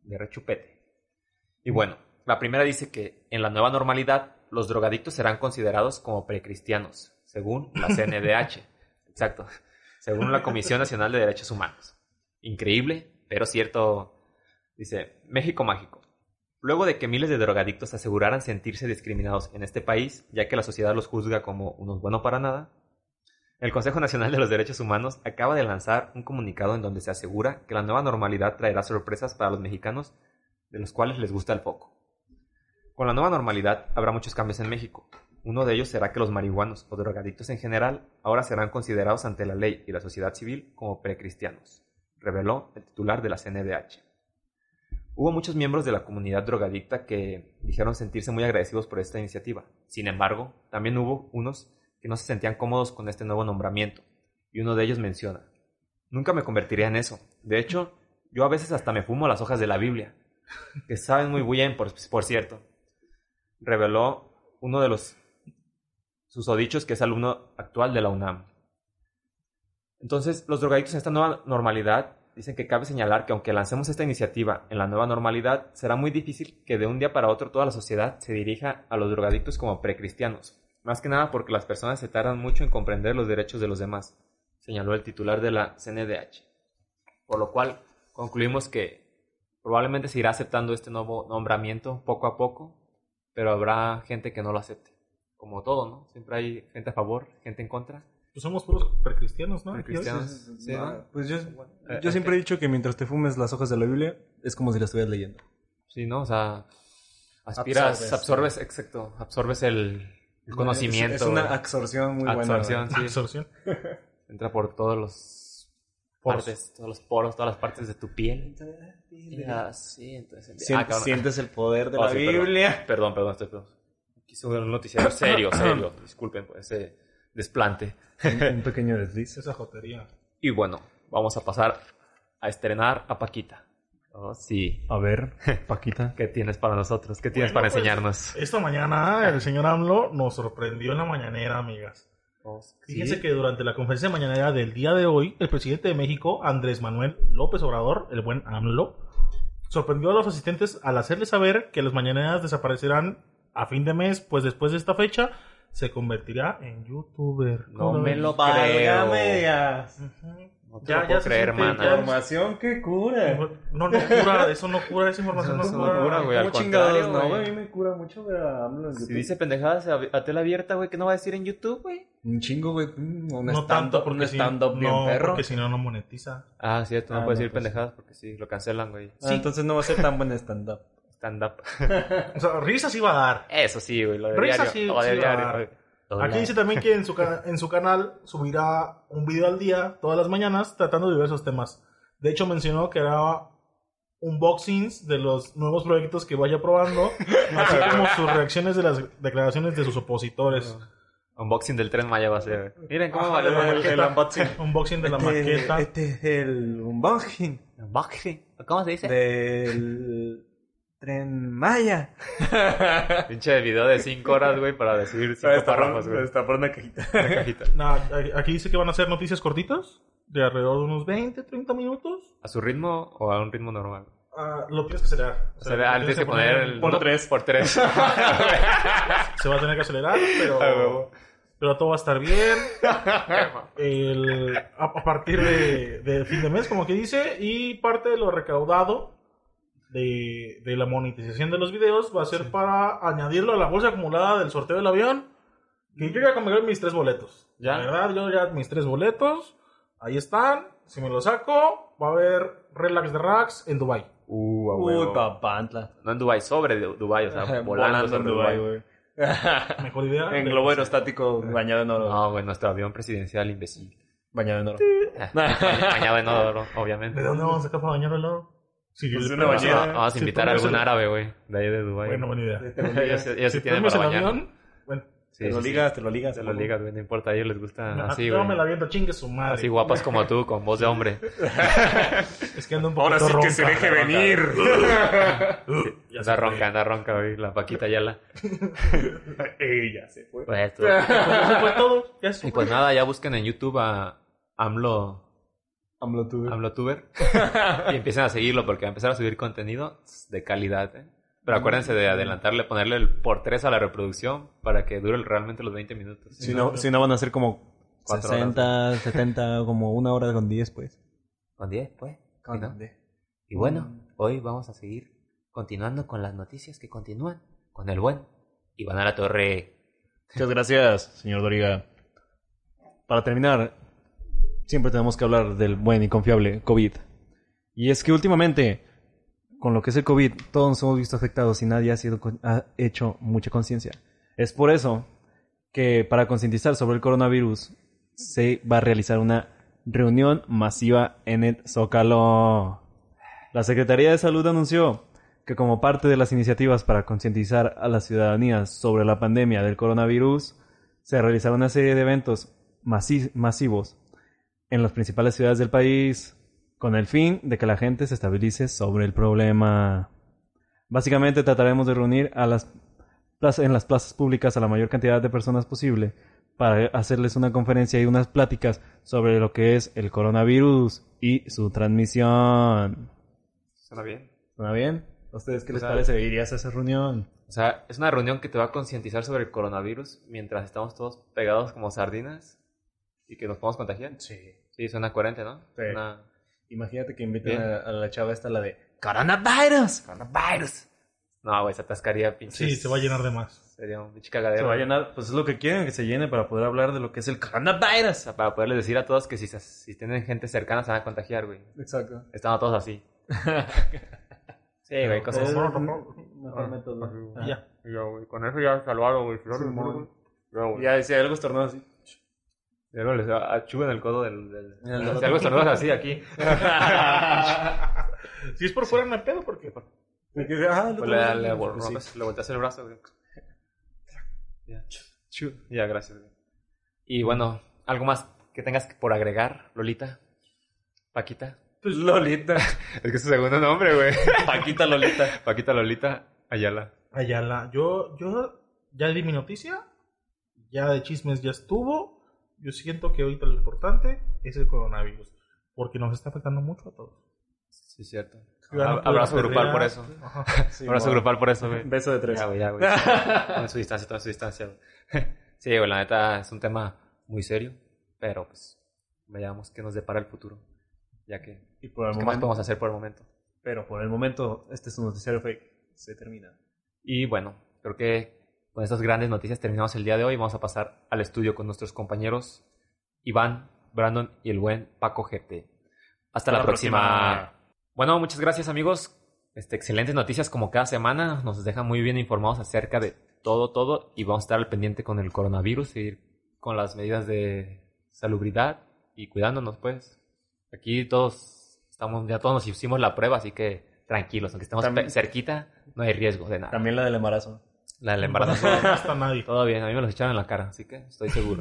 de rechupete. Y bueno, la primera dice que en la nueva normalidad los drogadictos serán considerados como precristianos, según la CNDH. Exacto, según la Comisión Nacional de Derechos Humanos. Increíble, pero cierto. Dice, México mágico. Luego de que miles de drogadictos aseguraran sentirse discriminados en este país, ya que la sociedad los juzga como unos buenos para nada, el Consejo Nacional de los Derechos Humanos acaba de lanzar un comunicado en donde se asegura que la nueva normalidad traerá sorpresas para los mexicanos de los cuales les gusta el foco. Con la nueva normalidad habrá muchos cambios en México. Uno de ellos será que los marihuanos o drogadictos en general ahora serán considerados ante la ley y la sociedad civil como precristianos, reveló el titular de la CNDH. Hubo muchos miembros de la comunidad drogadicta que dijeron sentirse muy agradecidos por esta iniciativa. Sin embargo, también hubo unos que no se sentían cómodos con este nuevo nombramiento, y uno de ellos menciona: nunca me convertiría en eso. De hecho, yo a veces hasta me fumo las hojas de la Biblia, que saben muy bien, por cierto. Reveló uno de los susodichos que es alumno actual de la UNAM. Entonces, los drogadictos en esta nueva normalidad dicen que cabe señalar que aunque lancemos esta iniciativa en la nueva normalidad, será muy difícil que de un día para otro toda la sociedad se dirija a los drogadictos como precristianos. Más que nada porque las personas se tardan mucho en comprender los derechos de los demás, señaló el titular de la CNDH. Por lo cual, concluimos que probablemente se irá aceptando este nuevo nombramiento poco a poco, pero habrá gente que no lo acepte. Como todo, ¿no? Siempre hay gente a favor, gente en contra. Pues somos puros precristianos, ¿no? Precristianos. Sí, ¿no? Pues yo siempre he dicho que mientras te fumes las hojas de la Biblia, es como si las estuvieras leyendo. Sí, ¿no? O sea, absorbes el conocimiento. Es una absorción muy buena. Absorción. Entra por todos los partes, todos los poros, todas las partes de tu piel. Sí, entonces... Sientes el poder de la Biblia. Perdón, quise un noticiario serio. Disculpen por ese desplante. Un pequeño desliz. Esa jotería. Y bueno, vamos a pasar a estrenar a Paquita. Oh, sí. A ver, Paquita. ¿Qué tienes para nosotros? ¿Qué tienes para enseñarnos? Esta mañana el señor AMLO nos sorprendió en la mañanera, amigas. Fíjense que durante la conferencia mañanera del día de hoy, el presidente de México, Andrés Manuel López Obrador, el buen AMLO, sorprendió a los asistentes al hacerles saber que las mañaneras desaparecerán a fin de mes, pues después de esta fecha se convertirá en youtuber. No me lo creo. No te lo puedo creer, hermano. Información que cura. No cura, eso no cura, esa información no cura. Güey, al chingados, contrario, no, a mí me cura mucho ver a AMLO en YouTube. Si dice pendejadas a tela abierta, güey, ¿qué no va a decir en YouTube, güey? Un chingo, güey. No tanto, porque stand-up bien perro. Porque si no, no monetiza. Ah, cierto, no puedes decir pues pendejadas porque sí, lo cancelan, güey. Sí. Entonces no va a ser tan buen stand-up. Stand-up. O sea, risa sí va a dar. Eso sí, güey, lo de Risa diario. sí, Lo de sí va a diario, dar. güey. Aquí dice también que en su canal subirá un video al día, todas las mañanas, tratando diversos temas. De hecho, mencionó que hará unboxings de los nuevos proyectos que vaya probando, así como sus reacciones de las declaraciones de sus opositores. Unboxing del Tren Maya va a ser. Miren cómo Ajá, vale la el maqueta. unboxing. Unboxing de la maqueta. Este es el unboxing Unboxing. ¿Cómo se dice? del Tren Maya. Pinche video de 5 horas, güey, para decir 5 párrafos, güey. Está por una cajita. Una cajita. No, aquí dice que van a ser noticias cortitas, de alrededor de unos 20, 30 minutos. ¿A su ritmo o a un ritmo normal? Lo tienes que acelerar. O sea, tienes que poner el... Por 3. Por 3. Se va a tener que acelerar, pero todo va a estar bien. A partir de fin de mes, como que dice, y parte de lo recaudado de la monetización de los videos va a ser para añadirlo a la bolsa acumulada del sorteo del avión. Que yo ya compré mis 3 boletos. ¿Ya? La verdad, yo ya mis 3 boletos. Ahí están. Si me los saco, va a haber Relax de Racks en Dubai. Uy, papantla. No en Dubai, sobre Dubai, o sea, volando sobre Dubai, güey. Mejor idea. En globo aerostático bañado en oro. No, güey, nuestro avión presidencial imbécil. Bañado en oro. Bañado en oro, obviamente. ¿De dónde vamos a sacar para bañar el oro? Sí, Pues yo una espero- bañera. Vamos a invitar a algún árabe, güey, de ahí de Dubai. Bueno, buena idea. Ellos Si sí tienen tenemos para el bañar. avión, bueno, Sí, Te lo sí, ligas, sí. te lo ligas. Te lo ligas, güey, no importa, a ellos les gusta así, yo me güey. la viento, chingue su madre. Así guapas como tú, con voz de hombre. Es que anda un poquito ronca. venir. Anda ronca, güey, la Paquita Yala. Ella se fue. Pues, Pues eso fue todo. Ya y pues nada, ya busquen en YouTube a AMLO AMLOtuber. Y empiecen a seguirlo porque va a empezar a subir contenido de calidad, ¿eh? Pero acuérdense de adelantarle, ponerle el por 3 a la reproducción para que dure realmente los 20 minutos. Si no van a ser como 4 60, 70, como 1 hora con 10, pues. Con 10, pues. Con ¿no? 10. Y bueno, hoy vamos a seguir continuando con las noticias que continúan con el buen Iván Alatorre. Muchas gracias, señor Doriga. Para terminar, siempre tenemos que hablar del buen y confiable COVID. Y es que últimamente, con lo que es el COVID, todos nos hemos visto afectados y nadie ha hecho mucha conciencia. Es por eso que para concientizar sobre el coronavirus se va a realizar una reunión masiva en el Zócalo. La Secretaría de Salud anunció que como parte de las iniciativas para concientizar a la ciudadanía sobre la pandemia del coronavirus, se realizará una serie de eventos masivos en las principales ciudades del país con el fin de que la gente se estabilice sobre el problema. Básicamente trataremos de reunir en las plazas públicas a la mayor cantidad de personas posible para hacerles una conferencia y unas pláticas sobre lo que es el coronavirus y su transmisión. ¿Suena bien? ¿Suena bien? ¿A ustedes qué les sea, parece? ¿Irías a esa reunión? O sea, es una reunión que te va a concientizar sobre el coronavirus mientras estamos todos pegados como sardinas y que nos podemos contagiar. Sí. Sí, suena coherente, ¿no? Sí. Suena... Imagínate que inviten Bien. a la chava esta, la de ¡Coronavirus! ¡Coronavirus! No, güey, se atascaría pinches... Sí, se va a llenar de más. Sería un pinche cagadero. Se va a llenar, pues es lo que quieren, que se llene para poder hablar de lo que es el O coronavirus. sea, para poderles decir a todos que si tienen gente cercana se van a contagiar, güey. Exacto. Estando todos así. Sí, güey, cosas... Mejor método. Y ya. Ya, güey, con eso ya salvado, güey. Ya decía algo estornudo así. Y luego les achugan el codo del... Si algo estornudas así, aquí. Si es por fuera, no hay pedo, porque... Pues le volteas el brazo, güey. Ya. Ya, gracias, güey. Y bueno, ¿algo más que tengas por agregar, Lolita? Paquita. Pues Lolita. Es que es su segundo nombre, güey. Paquita Lolita. Paquita Lolita Ayala. Ayala, yo ya di mi noticia, ya de chismes ya estuvo. Yo siento que ahorita lo importante es el coronavirus, porque nos está afectando mucho a todos. Sí, es cierto. Ciudadano Abrazo puede grupal perrear. por eso. Ajá. Sí, Abrazo bueno. grupal por eso, güey. Beso de 3. Ya, güey, ya, güey. Tomen su distancia, tomen su distancia, güey. Sí, güey, la neta es un tema muy serio, pero pues veamos qué nos depara el futuro, ya que... Y por el ¿Qué más momento, podemos hacer por el momento? pero por el momento, este es un noticiario fake. Se termina. Y bueno, creo que con estas grandes noticias terminamos el día de hoy. Vamos a pasar al estudio con nuestros compañeros Iván, Brandon y el buen Paco GT. Hasta la próxima. Bueno, muchas gracias, amigos. Excelentes noticias como cada semana. Nos dejan muy bien informados acerca de todo. Y vamos a estar al pendiente con el coronavirus, seguir con las medidas de salubridad y cuidándonos, pues. Aquí todos nos hicimos la prueba, así que tranquilos, aunque estemos También- cerquita, no hay riesgo de nada. También la del embarazo. La del embarazo. No está nadie. Todo bien, a mí me los echaron en la cara, así que estoy seguro.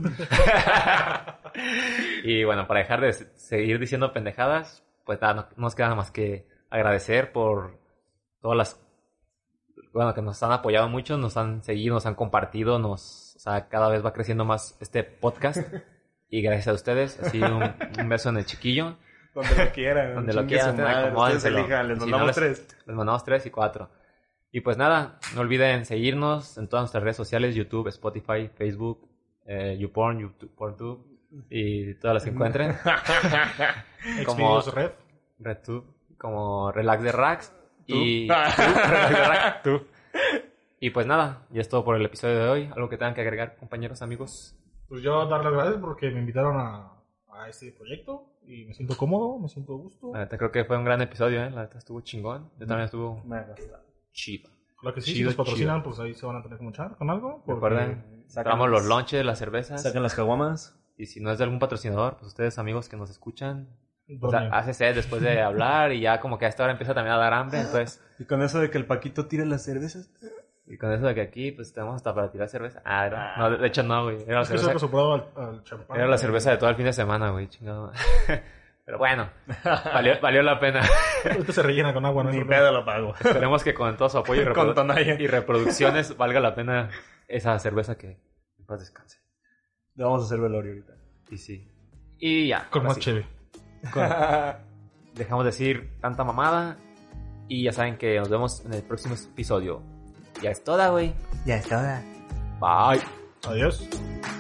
Y bueno, para dejar de seguir diciendo pendejadas, pues nada, no nos queda más que agradecer por todas las... Bueno, que nos han apoyado mucho, nos han seguido, nos han compartido, o sea, cada vez va creciendo más este podcast. Y gracias a ustedes, así un beso en el chiquillo. Donde lo quieran. Donde lo Chingue su quieran, madre, acomódenselo. ustedes elijan, les Si mandamos no, 3. Les mandamos 3 y 4. Y pues nada, no olviden seguirnos en todas nuestras redes sociales, YouTube, Spotify, Facebook, YouPorn, YouTube y todas las que encuentren. Como Xvideos Red. RedTube, como Relax de Rax. Y Relax de Rax, tú. Y pues nada, ya es todo por el episodio de hoy. Algo que tengan que agregar, compañeros, amigos. Pues yo dar las gracias porque me invitaron a este proyecto y me siento cómodo, me siento a gusto. La neta creo que fue un gran episodio, la neta estuvo chingón. Yo también estuvo chido. Lo que sí, Chido, si nos patrocinan, pues ahí se van a tener que mochar con algo. porque- Recuerden, sacamos los lonches, las cervezas. Sacan las caguamas. Y si no es de algún patrocinador, pues ustedes, amigos que nos escuchan, o sea, Donen. hace sed después de hablar y ya como que a esta hora empieza también a dar hambre, entonces... Y con eso de que el Paquito tira las cervezas. Y con eso de que aquí, pues tenemos hasta para tirar cerveza. No, de hecho no, güey. Era la Es que cerveza, eso soplado al champán. era la cerveza de todo el fin de semana, güey, chingado. Pero bueno, valió la pena. Ahorita se rellena con agua, ¿no? Ni pedo lo pago. Esperemos que con todo su apoyo y, Con Tonaya. y reproducciones valga la pena esa cerveza que en paz descanse. Le vamos a hacer velorio ahorita. Y sí. Y ya. Con ahora más sí. chévere. Dejamos de decir tanta mamada. Y ya saben que nos vemos en el próximo episodio. Ya es toda, güey. Ya es toda. Bye. Adiós.